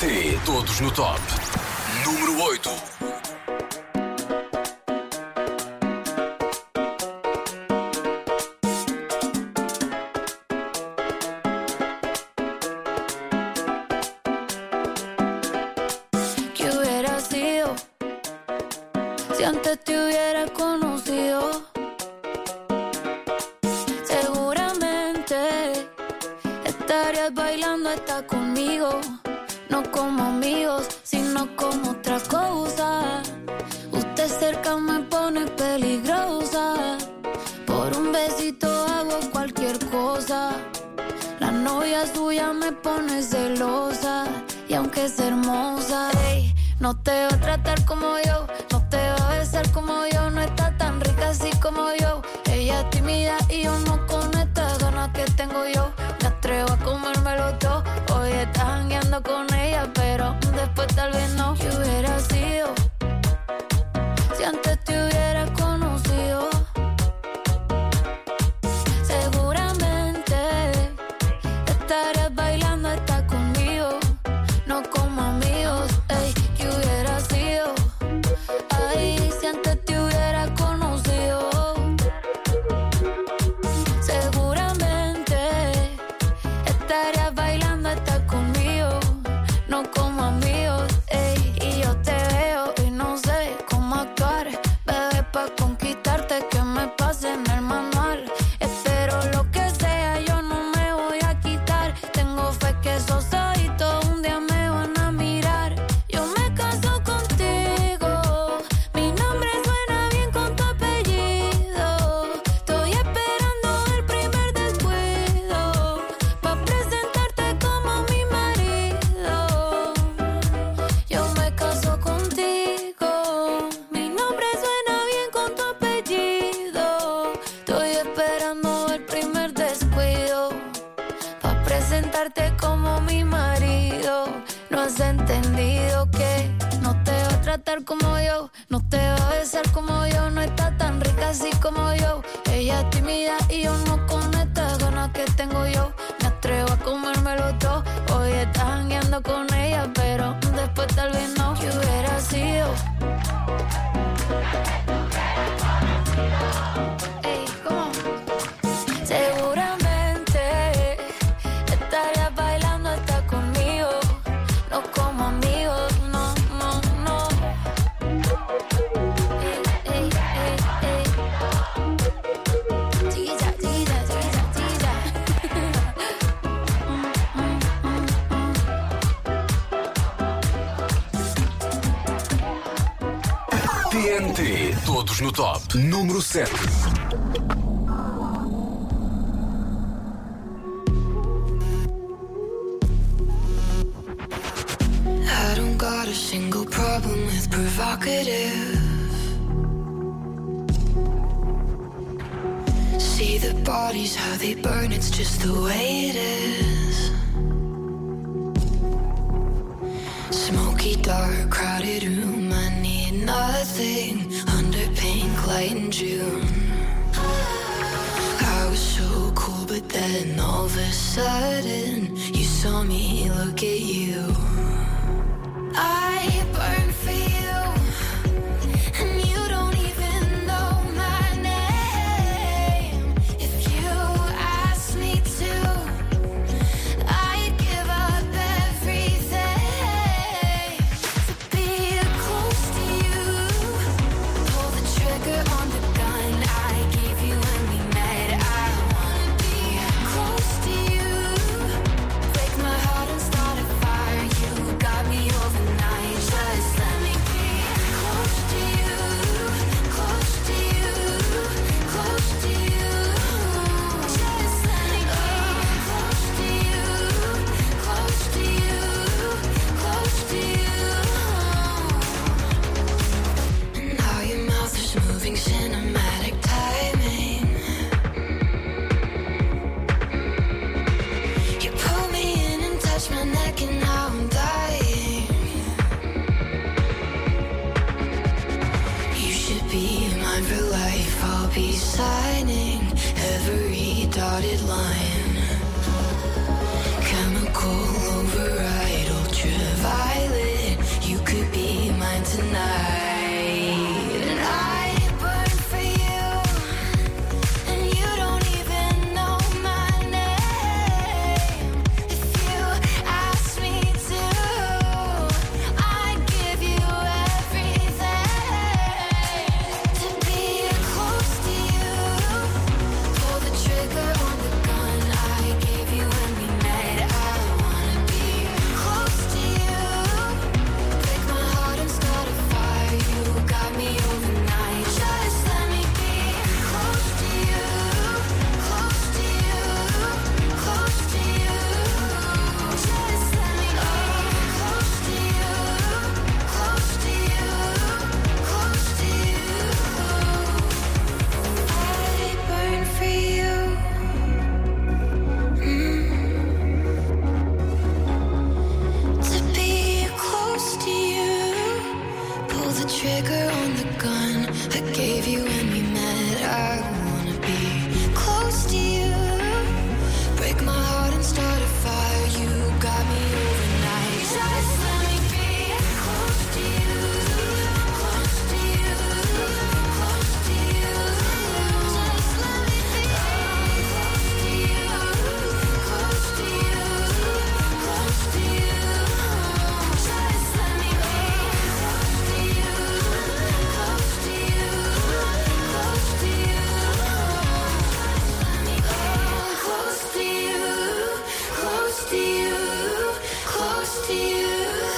T, todos no top. Número oito. ¿Qué hubiera sido si antes te hubiera conocido? Seguramente estarías bailando hasta conmigo, no como amigos, sino como otra cosa. Usted cerca me pone peligrosa, por un besito hago cualquier cosa. La novia suya me pone celosa, y aunque es hermosa, ey, no te va a tratar como yo, no te va a besar como yo, no está tan rica así como yo. Ella es tímida y yo no, con estas ganas que tengo yo me atrevo a comérmelo todo. Hoy estás jangueando con ella, pero después tal vez no. ¿Qué hubiera sido si antes te hubiera conocido? Seguramente estarías bailando hasta conmigo, no como amigos. Ey, ¿qué hubiera sido? Ay, si antes te hubiera conocido. Seguramente estarías bailando hasta conmigo, no como amigos. Ey, y yo te veo y no sé cómo actuar, bebé, pa' conquistarte que me pase en el manual. Espero lo que sea, yo no me voy a quitar. Tengo fe que esos ojitos un día me van a mirar. Yo me caso contigo, mi nombre suena bien con tu apellido. Estoy esperando el primer descuido pa' presentarte como mi marido. Yo me caso contigo, mi nombre suena bien con tu apellido. Estoy esperando el primer descuido pa' presentarte como mi marido. No has entendido que no te va a tratar como yo, no te va a besar como yo, no está tan rica así como yo. Ella es tímida y yo no, con estas ganas que tengo yo me atrevo a comérmelo todo. Hoy estás jangueando con ella, pero después tal vez no. ¿Qué hubiera sido? Ey, ¿cómo? Seguramente estarías bailando hasta conmigo, no como amigos, no, no, no. Ey, ey, ey, ey. Chiquilla, chiquilla, chiquilla, chiquilla. T N T, todos no top. Número sete. I don't got a single problem with provocative. See the bodies, how they burn, it's just the way it is. Smoky, dark, crowded room, I need nothing under pink light in June. I was so cool, but then all of a sudden you saw me look at you. I burn for you, and you don't even know my name. If you asked me to, I'd give up everything to be close to you. Pull the trigger on the gun I gave you when we met. I wanna be close to you. Break my heart and start a fire. You got me overnight. Just let me be close to you, close to you, close to you. Just let me be close to you, close to you, close to you. And now your mouth is moving cinematic timing. You pull me in and touch my neck, and now I'm dying. You should be mine for life. I'll be signing every dotted line. Chemical override, ultraviolet. gave you when we met. I wanna be close to you. Break my heart and start a fire. You got me overnight. Just let me be close to you. Close to you. Close to you. Just let me be close to you. Close to you. Close to you. Just let me be close to you. Close to you. Close to you. Let me be close to you. Close to you. Close to you.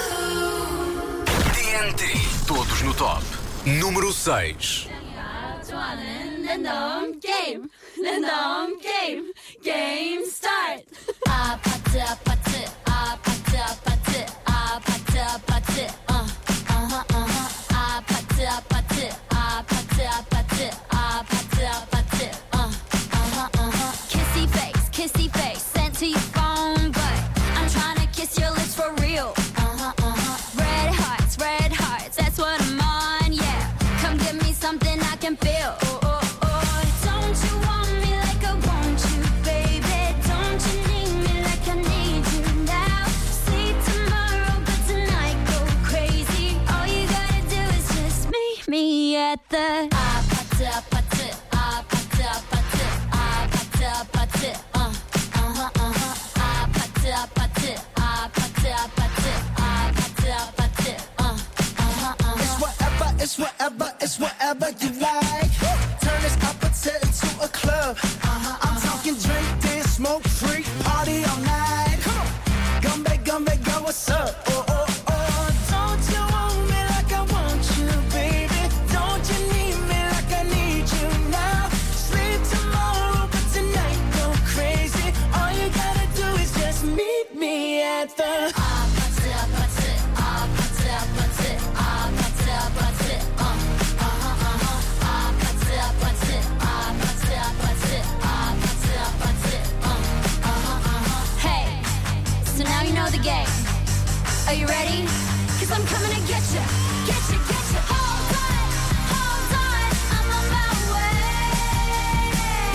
T N T. Todos no top. Número seis. 좋아하는 랜덤 게임 랜덤 게임 게임 스타트 아파트 아파트 아파트 아파트 아파트 아파트 어 어허 어허 아파트 아파트 아파트 아파트 아파트 아파트 어 어허 어허 kissy face kissy face sent to your phone but I'm trying to kiss your lips for real uh-huh uh-huh red hearts red hearts that's what I'm on yeah come give me something I can feel oh, oh, oh. Don't you want me like I want you baby don't you need me like I need you now sleep tomorrow but tonight go crazy all you gotta do is just meet me at the 아파트 아파트 아파트 아파트 아파트 아파트 어 어허 어허 아파트 아파트 아파트 아파트 아파트 아파트 어 어허 어허 It's whatever, it's whatever, it's whatever you like. Turn this opposite into a club. I'm talking drink, dance, smoke, freak, party all night. Come on, Gumbe, Gumbe, go, what's up? Oh, oh, oh. Don't you want me like I want you, baby? Don't you need me like I need you now? Sleep tomorrow, but tonight go crazy. All you gotta do is just meet me at the 아파트 아파트 아파트 아파트 아파트 아파트 어 어허 어허 아파트 아파트 아파트 아파트 아파트 아파트 어 어허 어허 Hey, so now you know the game. Are you ready? Cause I'm coming to get you, get you, get you. Hold on, hold on, I'm on my way.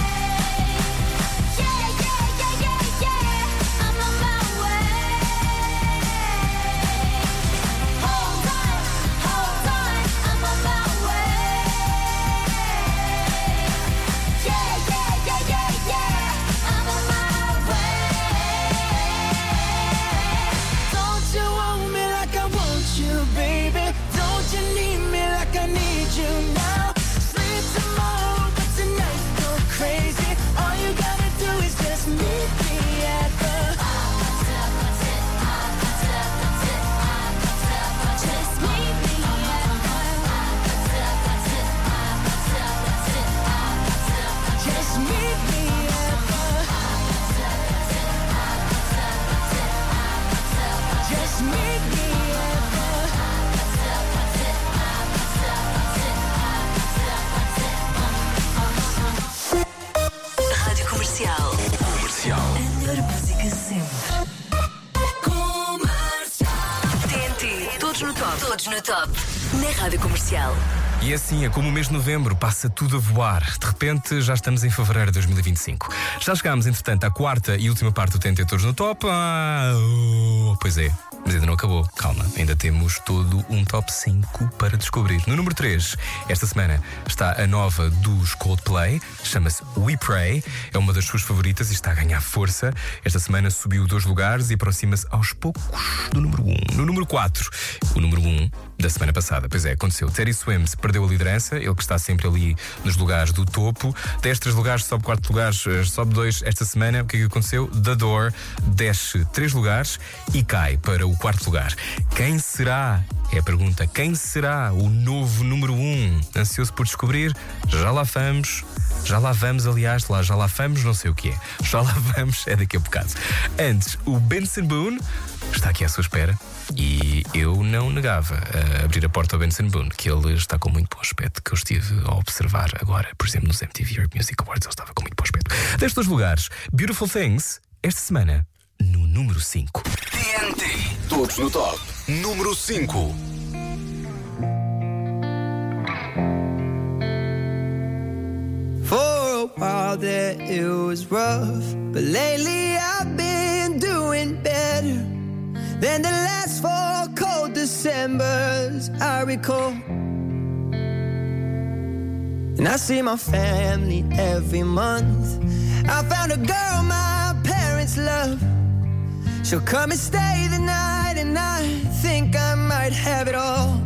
Yeah, yeah, yeah, yeah, yeah, I'm on my way. Hold on, hold on, I'm on my way. Yeah, yeah, yeah, yeah, yeah, I'm on my way. Don't you want me like I want you, baby? Don't you need me like I need you now? Sleep tomorrow, but tonight go crazy. All you gotta do is just meet me at the Just meet me Just meet me at the Just meet me at Rádio Comercial. Comercial. A melhor música sempre. T N T. Todos no top. Todos no top. Na Rádio Comercial. E assim é como o mês de novembro passa tudo a voar. De repente já estamos em fevereiro de dois mil e vinte e cinco. Já chegámos, entretanto, à quarta e última parte do T N T Todos no Top. Ah, oh, pois é, mas ainda não acabou. Calma, ainda temos todo um top cinco para descobrir. No número três, esta semana, está a nova dos Coldplay. Chama-se We Pray. É uma das suas favoritas e está a ganhar força. Esta semana subiu dois lugares e aproxima-se aos poucos do número um. No número quatro, o número um da semana passada. Pois é, aconteceu. Teddy Swims perdeu a liderança, ele que está sempre ali nos lugares do topo. Desce três lugares, sobe quatro lugares, sobe dois esta semana. O que é que aconteceu? The Door desce três lugares e cai para o quarto lugar. Quem será? É a pergunta. Quem será o novo número um? Ansioso por descobrir? Já lá vamos. Já lá vamos, aliás, lá já lá vamos, não sei o que é. Já lá vamos, é daqui a bocado. Antes, o Benson Boone está aqui à sua espera. E eu não negava a abrir a porta ao Benson Boone, que ele está com muito bom aspecto, que eu estive a observar agora, por exemplo, nos M T V Europe Music Awards, ele estava com muito bom aspecto. Destes dois lugares, Beautiful Things, esta semana, no número cinco. T N T, todos no top. Número cinco. while there it was rough, but lately I've been doing better than the last four cold Decembers I recall. And I see my family every month. I found a girl my parents love. She'll come and stay the night, and I think I might have it all.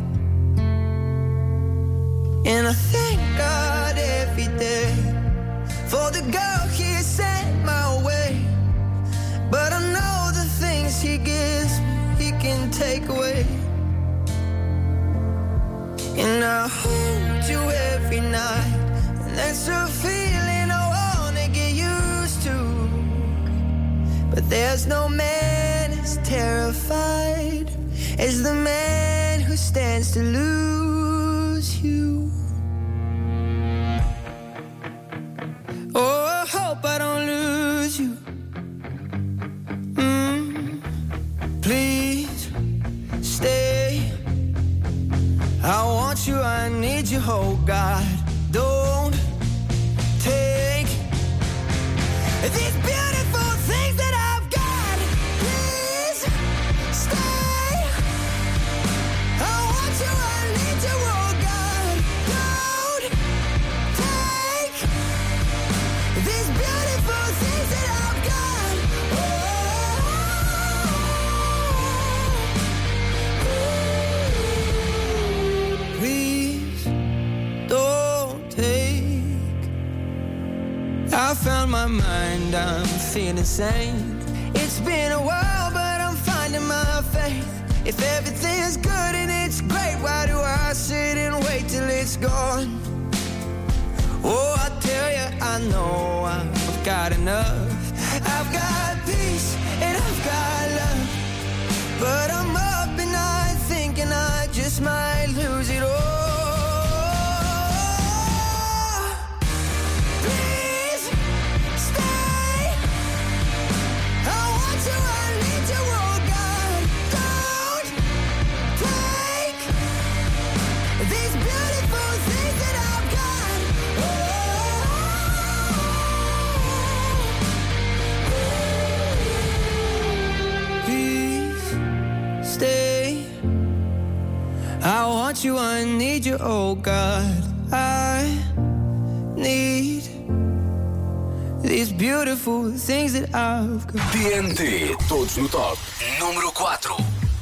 And I thank God every day for the girl He sent my way. But I know the things He gives me, He can take away. And I hold you every night, and that's a feeling I wanna get used to. But there's no man as terrified as the man who stands to lose you. Oh, I hope I don't lose you. Mm, please stay. I want you, I need you, oh God. Don't take these beautiful things that I've got. Please stay. I want you, I need you, oh God. Don't take these beautiful things that I've got. Oh, please don't take. I found my mind, I'm feeling sane. It's been a while, but I'm finding my faith. If everything's good and it's great, why do I sit and wait till it's gone? Oh, I tell you, I know I've got enough. I've got peace and I've got love. But I'm up at night thinking I just might lose it all. Please stay. I want you, I need you, oh God. Don't take these beautiful things that I've got. Please stay. I want you, I need you, oh God. I need these beautiful things that I've got. T N T, todos no top. Número quatro.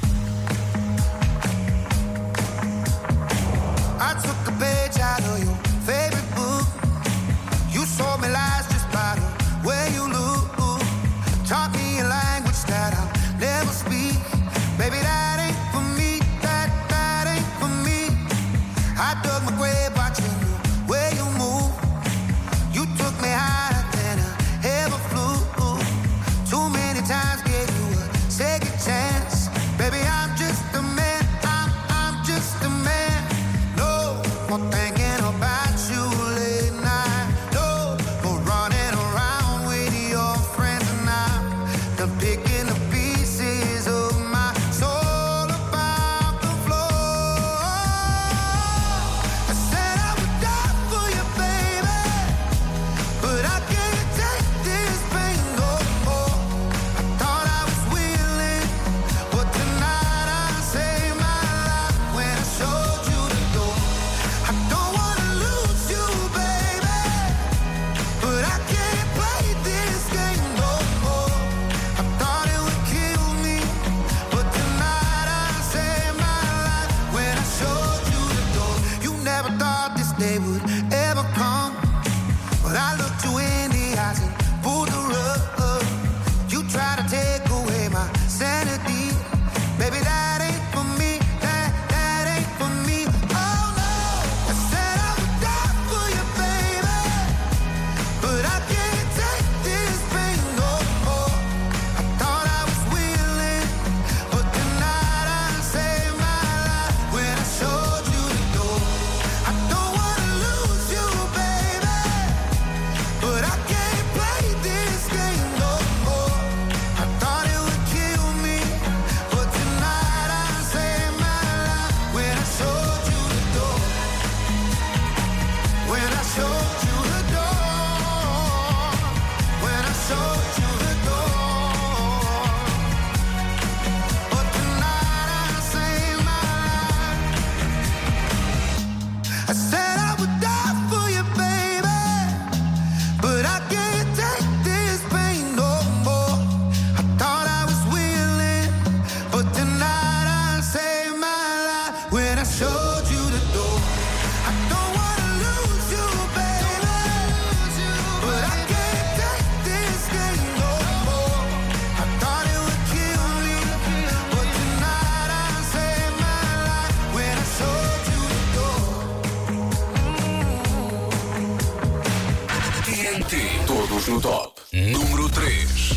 I took a page out of your favorite book. You sold me lies just by the way you look. Taught me a language that I'll never speak. Baby, that ain't for me. That, that ain't for me. I dug my grave watching the way you move. You took me higher than I ever flew. Too many times gave you a second chance. Baby, I'm just a man. I'm, I'm just a man. No more thinking about you late night. No more running around with your friends, and I'm done picking the pieces of my soul about the floor. I said I would die for you, baby, but I can't take this pain no more. I thought I was willing, but tonight I saved my life when I showed you the door. I don't wanna lose you, baby, but I can't play this game no more. I thought it would kill me, but tonight I saved my life when I showed you the door. You never thought this day would ever come, but I looked you in the eyes and pulled the rug. You try to take away my sanity. Baby, that ain't for me. That, that ain't for me. Oh no. I said I would die for you, baby, but I can't take this pain no more. I thought I was willing, but tonight I saved my life when I showed you the door. I don't wanna lose you, baby, but I can't play this game no more. I thought it would kill me, but tonight I saved my life when I showed you the door. When I showed you the door. T N T, todos no top. Número três.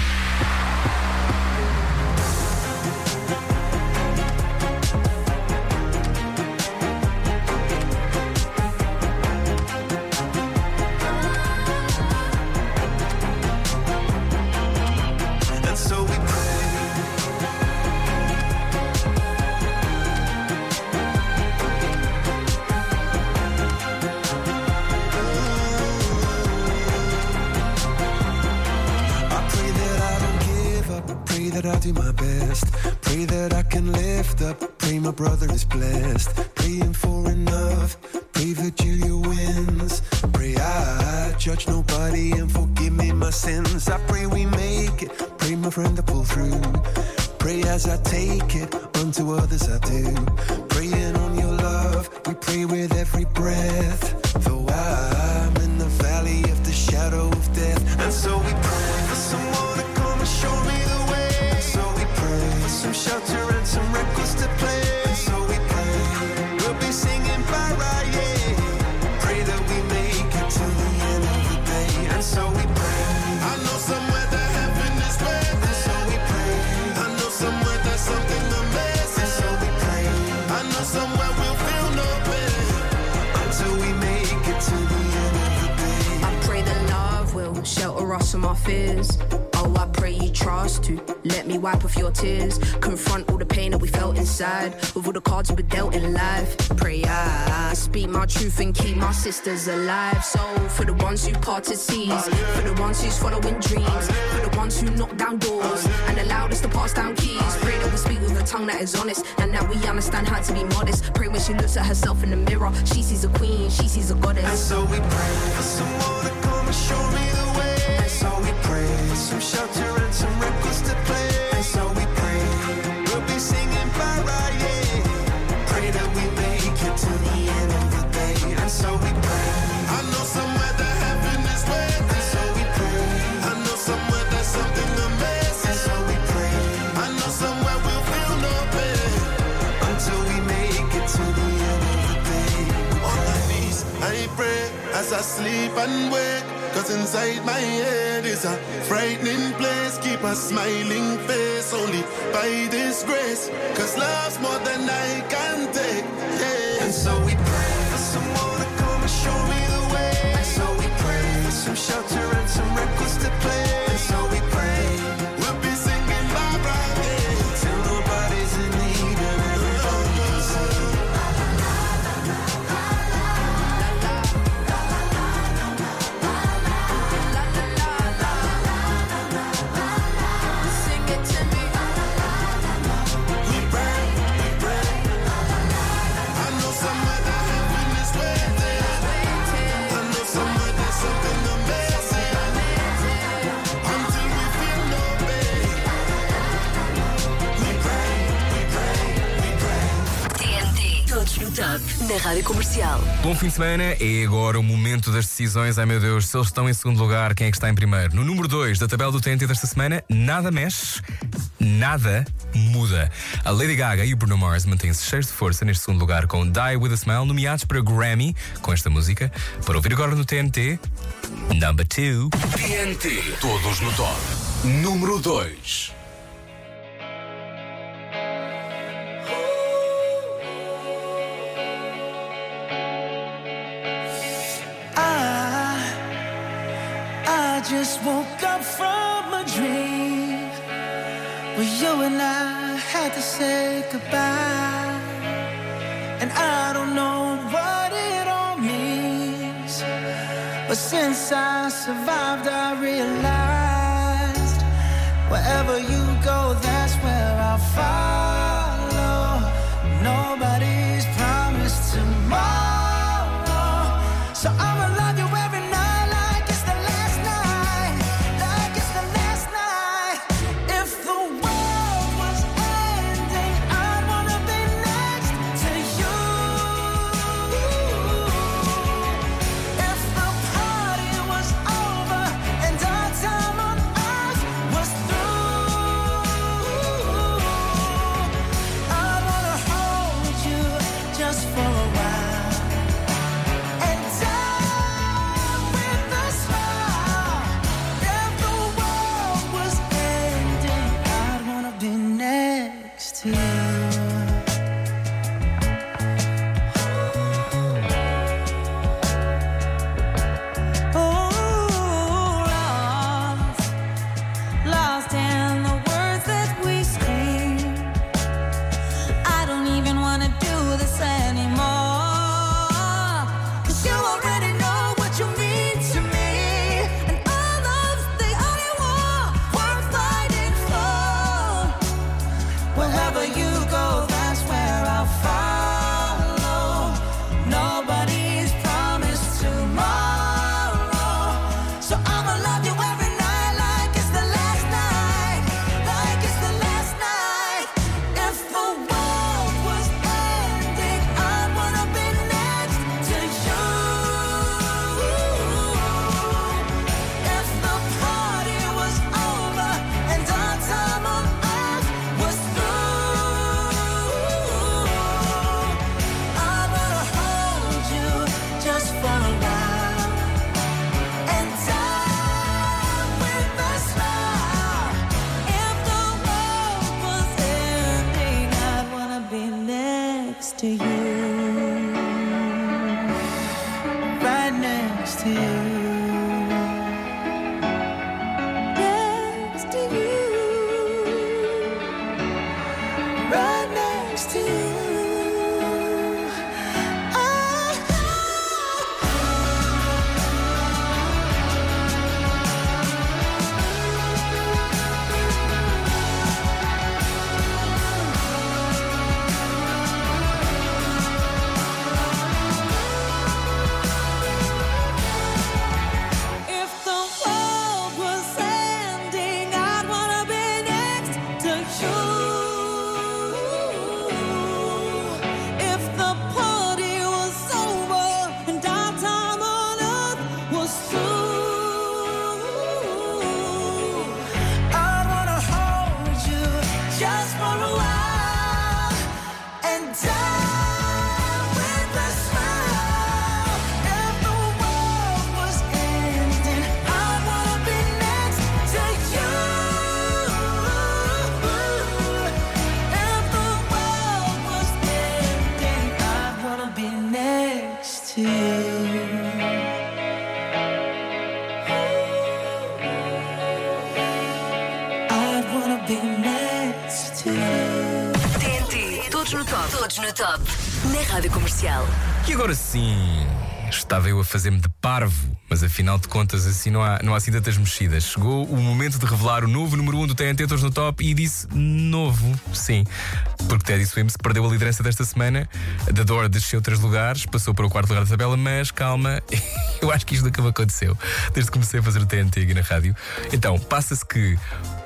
That I'll do my best. Pray that I can lift up. Pray my brother is blessed. Praying for enough. Pray that Julia wins. Pray I judge nobody and forgive me my sins. I pray we make it. Pray my friend to pull through. Pray as I take it. Unto others I do. Praying on your love. We pray with every breath. Though I'm in the valley of the shadow of death. And so we pray for someone to come and show me the way. So we pray for some shelter and some records to play. So we pray we'll be singing para, yeah. Pray that we make it to the end of the day. And so we pray. I know somewhere that heaven is waiting. And so we pray. I know somewhere there's something amazing. And so we pray. I know somewhere we'll feel no pain until we make it to the end of the day. I pray that love will shelter us from our fears. Oh, I pray you trust to let me wipe off your tears. Confront all the pain that we felt inside with all the cards we've been dealt in life. Pray I speak my truth and keep my sisters alive. So for the ones who parted seas, for the ones who's following dreams, for the ones who knock down doors and allowed us to pass down keys. Pray that we speak with a tongue that is honest and that we understand how to be modest. Pray when she looks at herself in the mirror, she sees a queen, she sees a goddess. And so we pray for someone to come and show me the way. And so we pray for some shelter and some records to play. And so we pray we'll be singing para, yeah. Pray that we make it to the end of the day. And so we pray. I know somewhere that heaven is waiting. And so we pray. I know somewhere there's something amazing. And so we pray. I know somewhere we'll feel no pain until we make it to the end of the day. On my knees I pray as I sleep and wake. Cause inside my head is a frightening place. Keep a smiling face only by this grace. Cause love's more than I can take, yeah. And so we pray for someone to come and show me the way. And so we pray for some shelter and some records to play. And so we pray we'll be singing bye bye, yeah. Till nobody's in need and everybody can sing. Top, na Rádio Comercial. Bom fim de semana, é agora o momento das decisões. Ai meu Deus, se eles estão em segundo lugar, quem é que está em primeiro? No número dois da tabela do T N T desta semana, nada mexe, nada muda. A Lady Gaga e o Bruno Mars mantêm-se cheios de força neste segundo lugar com Die With A Smile, nomeados para Grammy com esta música. Para ouvir agora no T N T, number two. T N T, todos no top. Número dois. Just woke up from a dream where you and I had to say goodbye. And I don't know what it all means, but since I survived I realized wherever you go, that's where I'll follow. Nobody's promised tomorrow, so I'ma love you every night. just for a while and die. next to you. Next to you. Right next to you. Todos no top, na Rádio Comercial. E agora sim, estava eu a fazer-me de parvo, mas afinal de contas assim não há, não há assim tantas mexidas. Chegou o momento de revelar o novo número um do T N T Todos no Top e disse novo, sim, porque Teddy Swims perdeu a liderança desta semana. The Door desceu três lugares, passou para o quarto lugar da tabela, mas calma, eu acho que isto nunca me aconteceu desde que comecei a fazer o T N T aqui na rádio. Então, passa-se que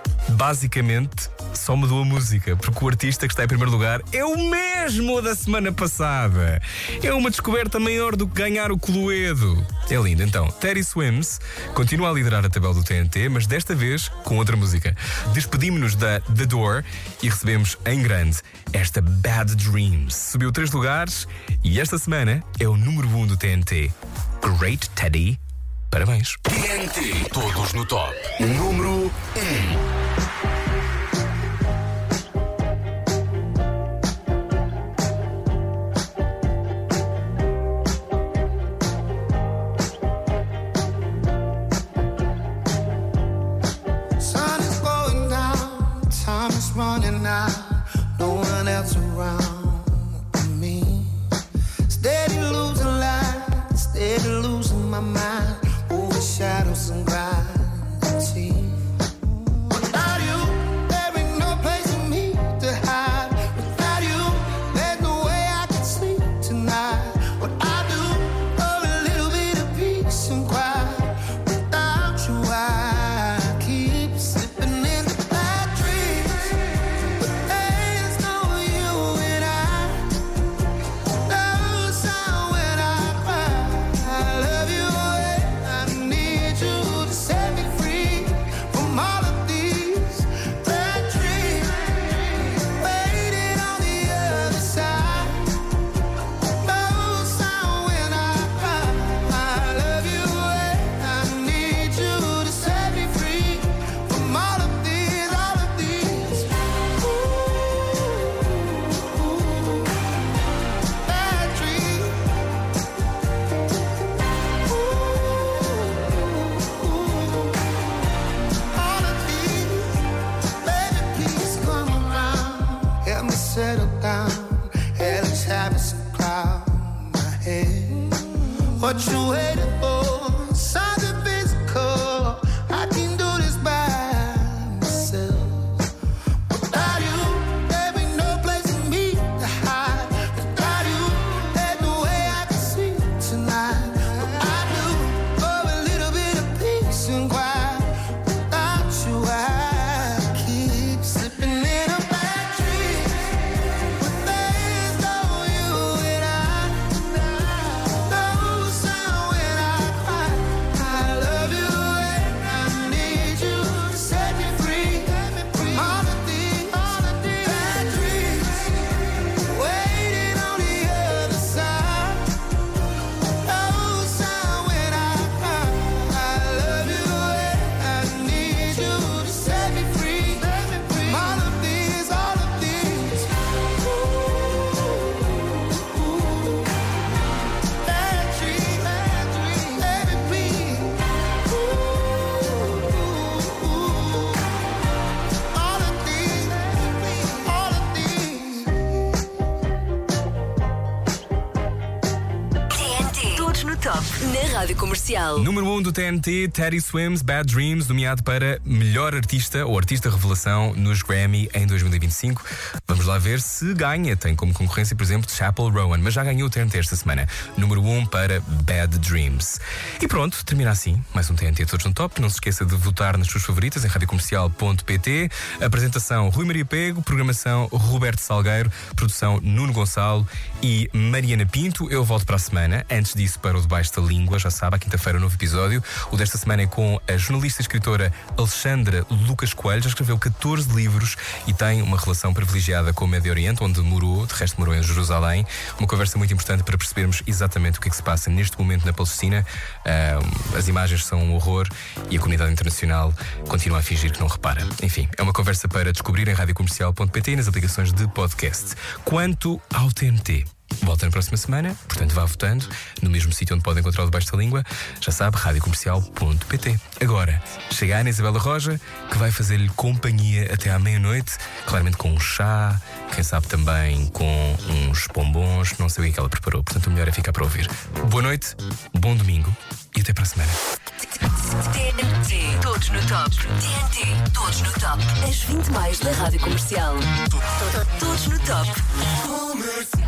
basicamente só mudou a música, porque o artista que está em primeiro lugar é o mesmo da semana passada. É uma descoberta maior do que ganhar o Cluedo. É lindo. Então, Teddy Swims continua a liderar a tabela do T N T, mas desta vez com outra música. Despedimos-nos da The Door e recebemos em grande esta Bad Dreams. Subiu três lugares e esta semana é o número um do T N T. Great Teddy. Parabéns. T N T Todos no Top. Número um. Running out, no one else around me. Steady losing light, steady losing my mind. Over shadows and gravity. Without you, there ain't no place for me to hide. Without you, there's no way I can sleep tonight. What I do for a little bit of peace and quiet. Without you, I keep slipping in. Settle down, hell is having some cloud in my head. What you waiting for? Something physical. I can do this by myself. Without you, there ain't no place for me to hide. Without you, there's no way I can sleep tonight. What I do for a little bit of peace and quiet. Without you, I keep slipping in a bad dream. I top na Rádio Comercial. Número um do T N T, Teddy Swims, Bad Dreams, nomeado para melhor artista ou artista revelação nos Grammy em dois mil e vinte e cinco. Vamos lá ver se ganha. Tem como concorrência, por exemplo, Chappell Rowan, mas já ganhou o T N T esta semana. Número um para Bad Dreams. E pronto, termina assim mais um T N T Todos no Top. Não se esqueça de votar nas suas favoritas em radiocomercial ponto pt. Apresentação Rui Maria Pego, programação Roberto Salgueiro, produção Nuno Gonçalo e Mariana Pinto. Eu volto para a semana. Antes disso, para o Debaixo da Língua, já sabe, à quinta-feira um novo episódio. O desta semana é com a jornalista e escritora Alexandra Lucas Coelho. Já escreveu catorze livros e tem uma relação privilegiada com o Médio Oriente, onde morou, de resto morou em Jerusalém. Uma conversa muito importante para percebermos exatamente o que é que se passa neste momento na Palestina. Uh, as imagens são um horror e a comunidade internacional continua a fingir que não repara. Enfim, é uma conversa para descobrir em radiocomercial ponto pt e nas aplicações de podcast. Quanto ao T N T, volta na próxima semana, portanto vá votando no mesmo sítio onde pode encontrar o Debaixo da Língua. Já sabe, radiocomercial ponto pt. Agora, chega a Ana Isabela Roja, que vai fazer-lhe companhia até à meia-noite, claramente com um chá, quem sabe também com uns bombons, não sei o que ela preparou, portanto o melhor é ficar para ouvir. Boa noite, bom domingo e até para a semana. T N T, todos no top. T N T, todos no top. As vinte mais da Rádio Comercial. Todos no top. Comercial.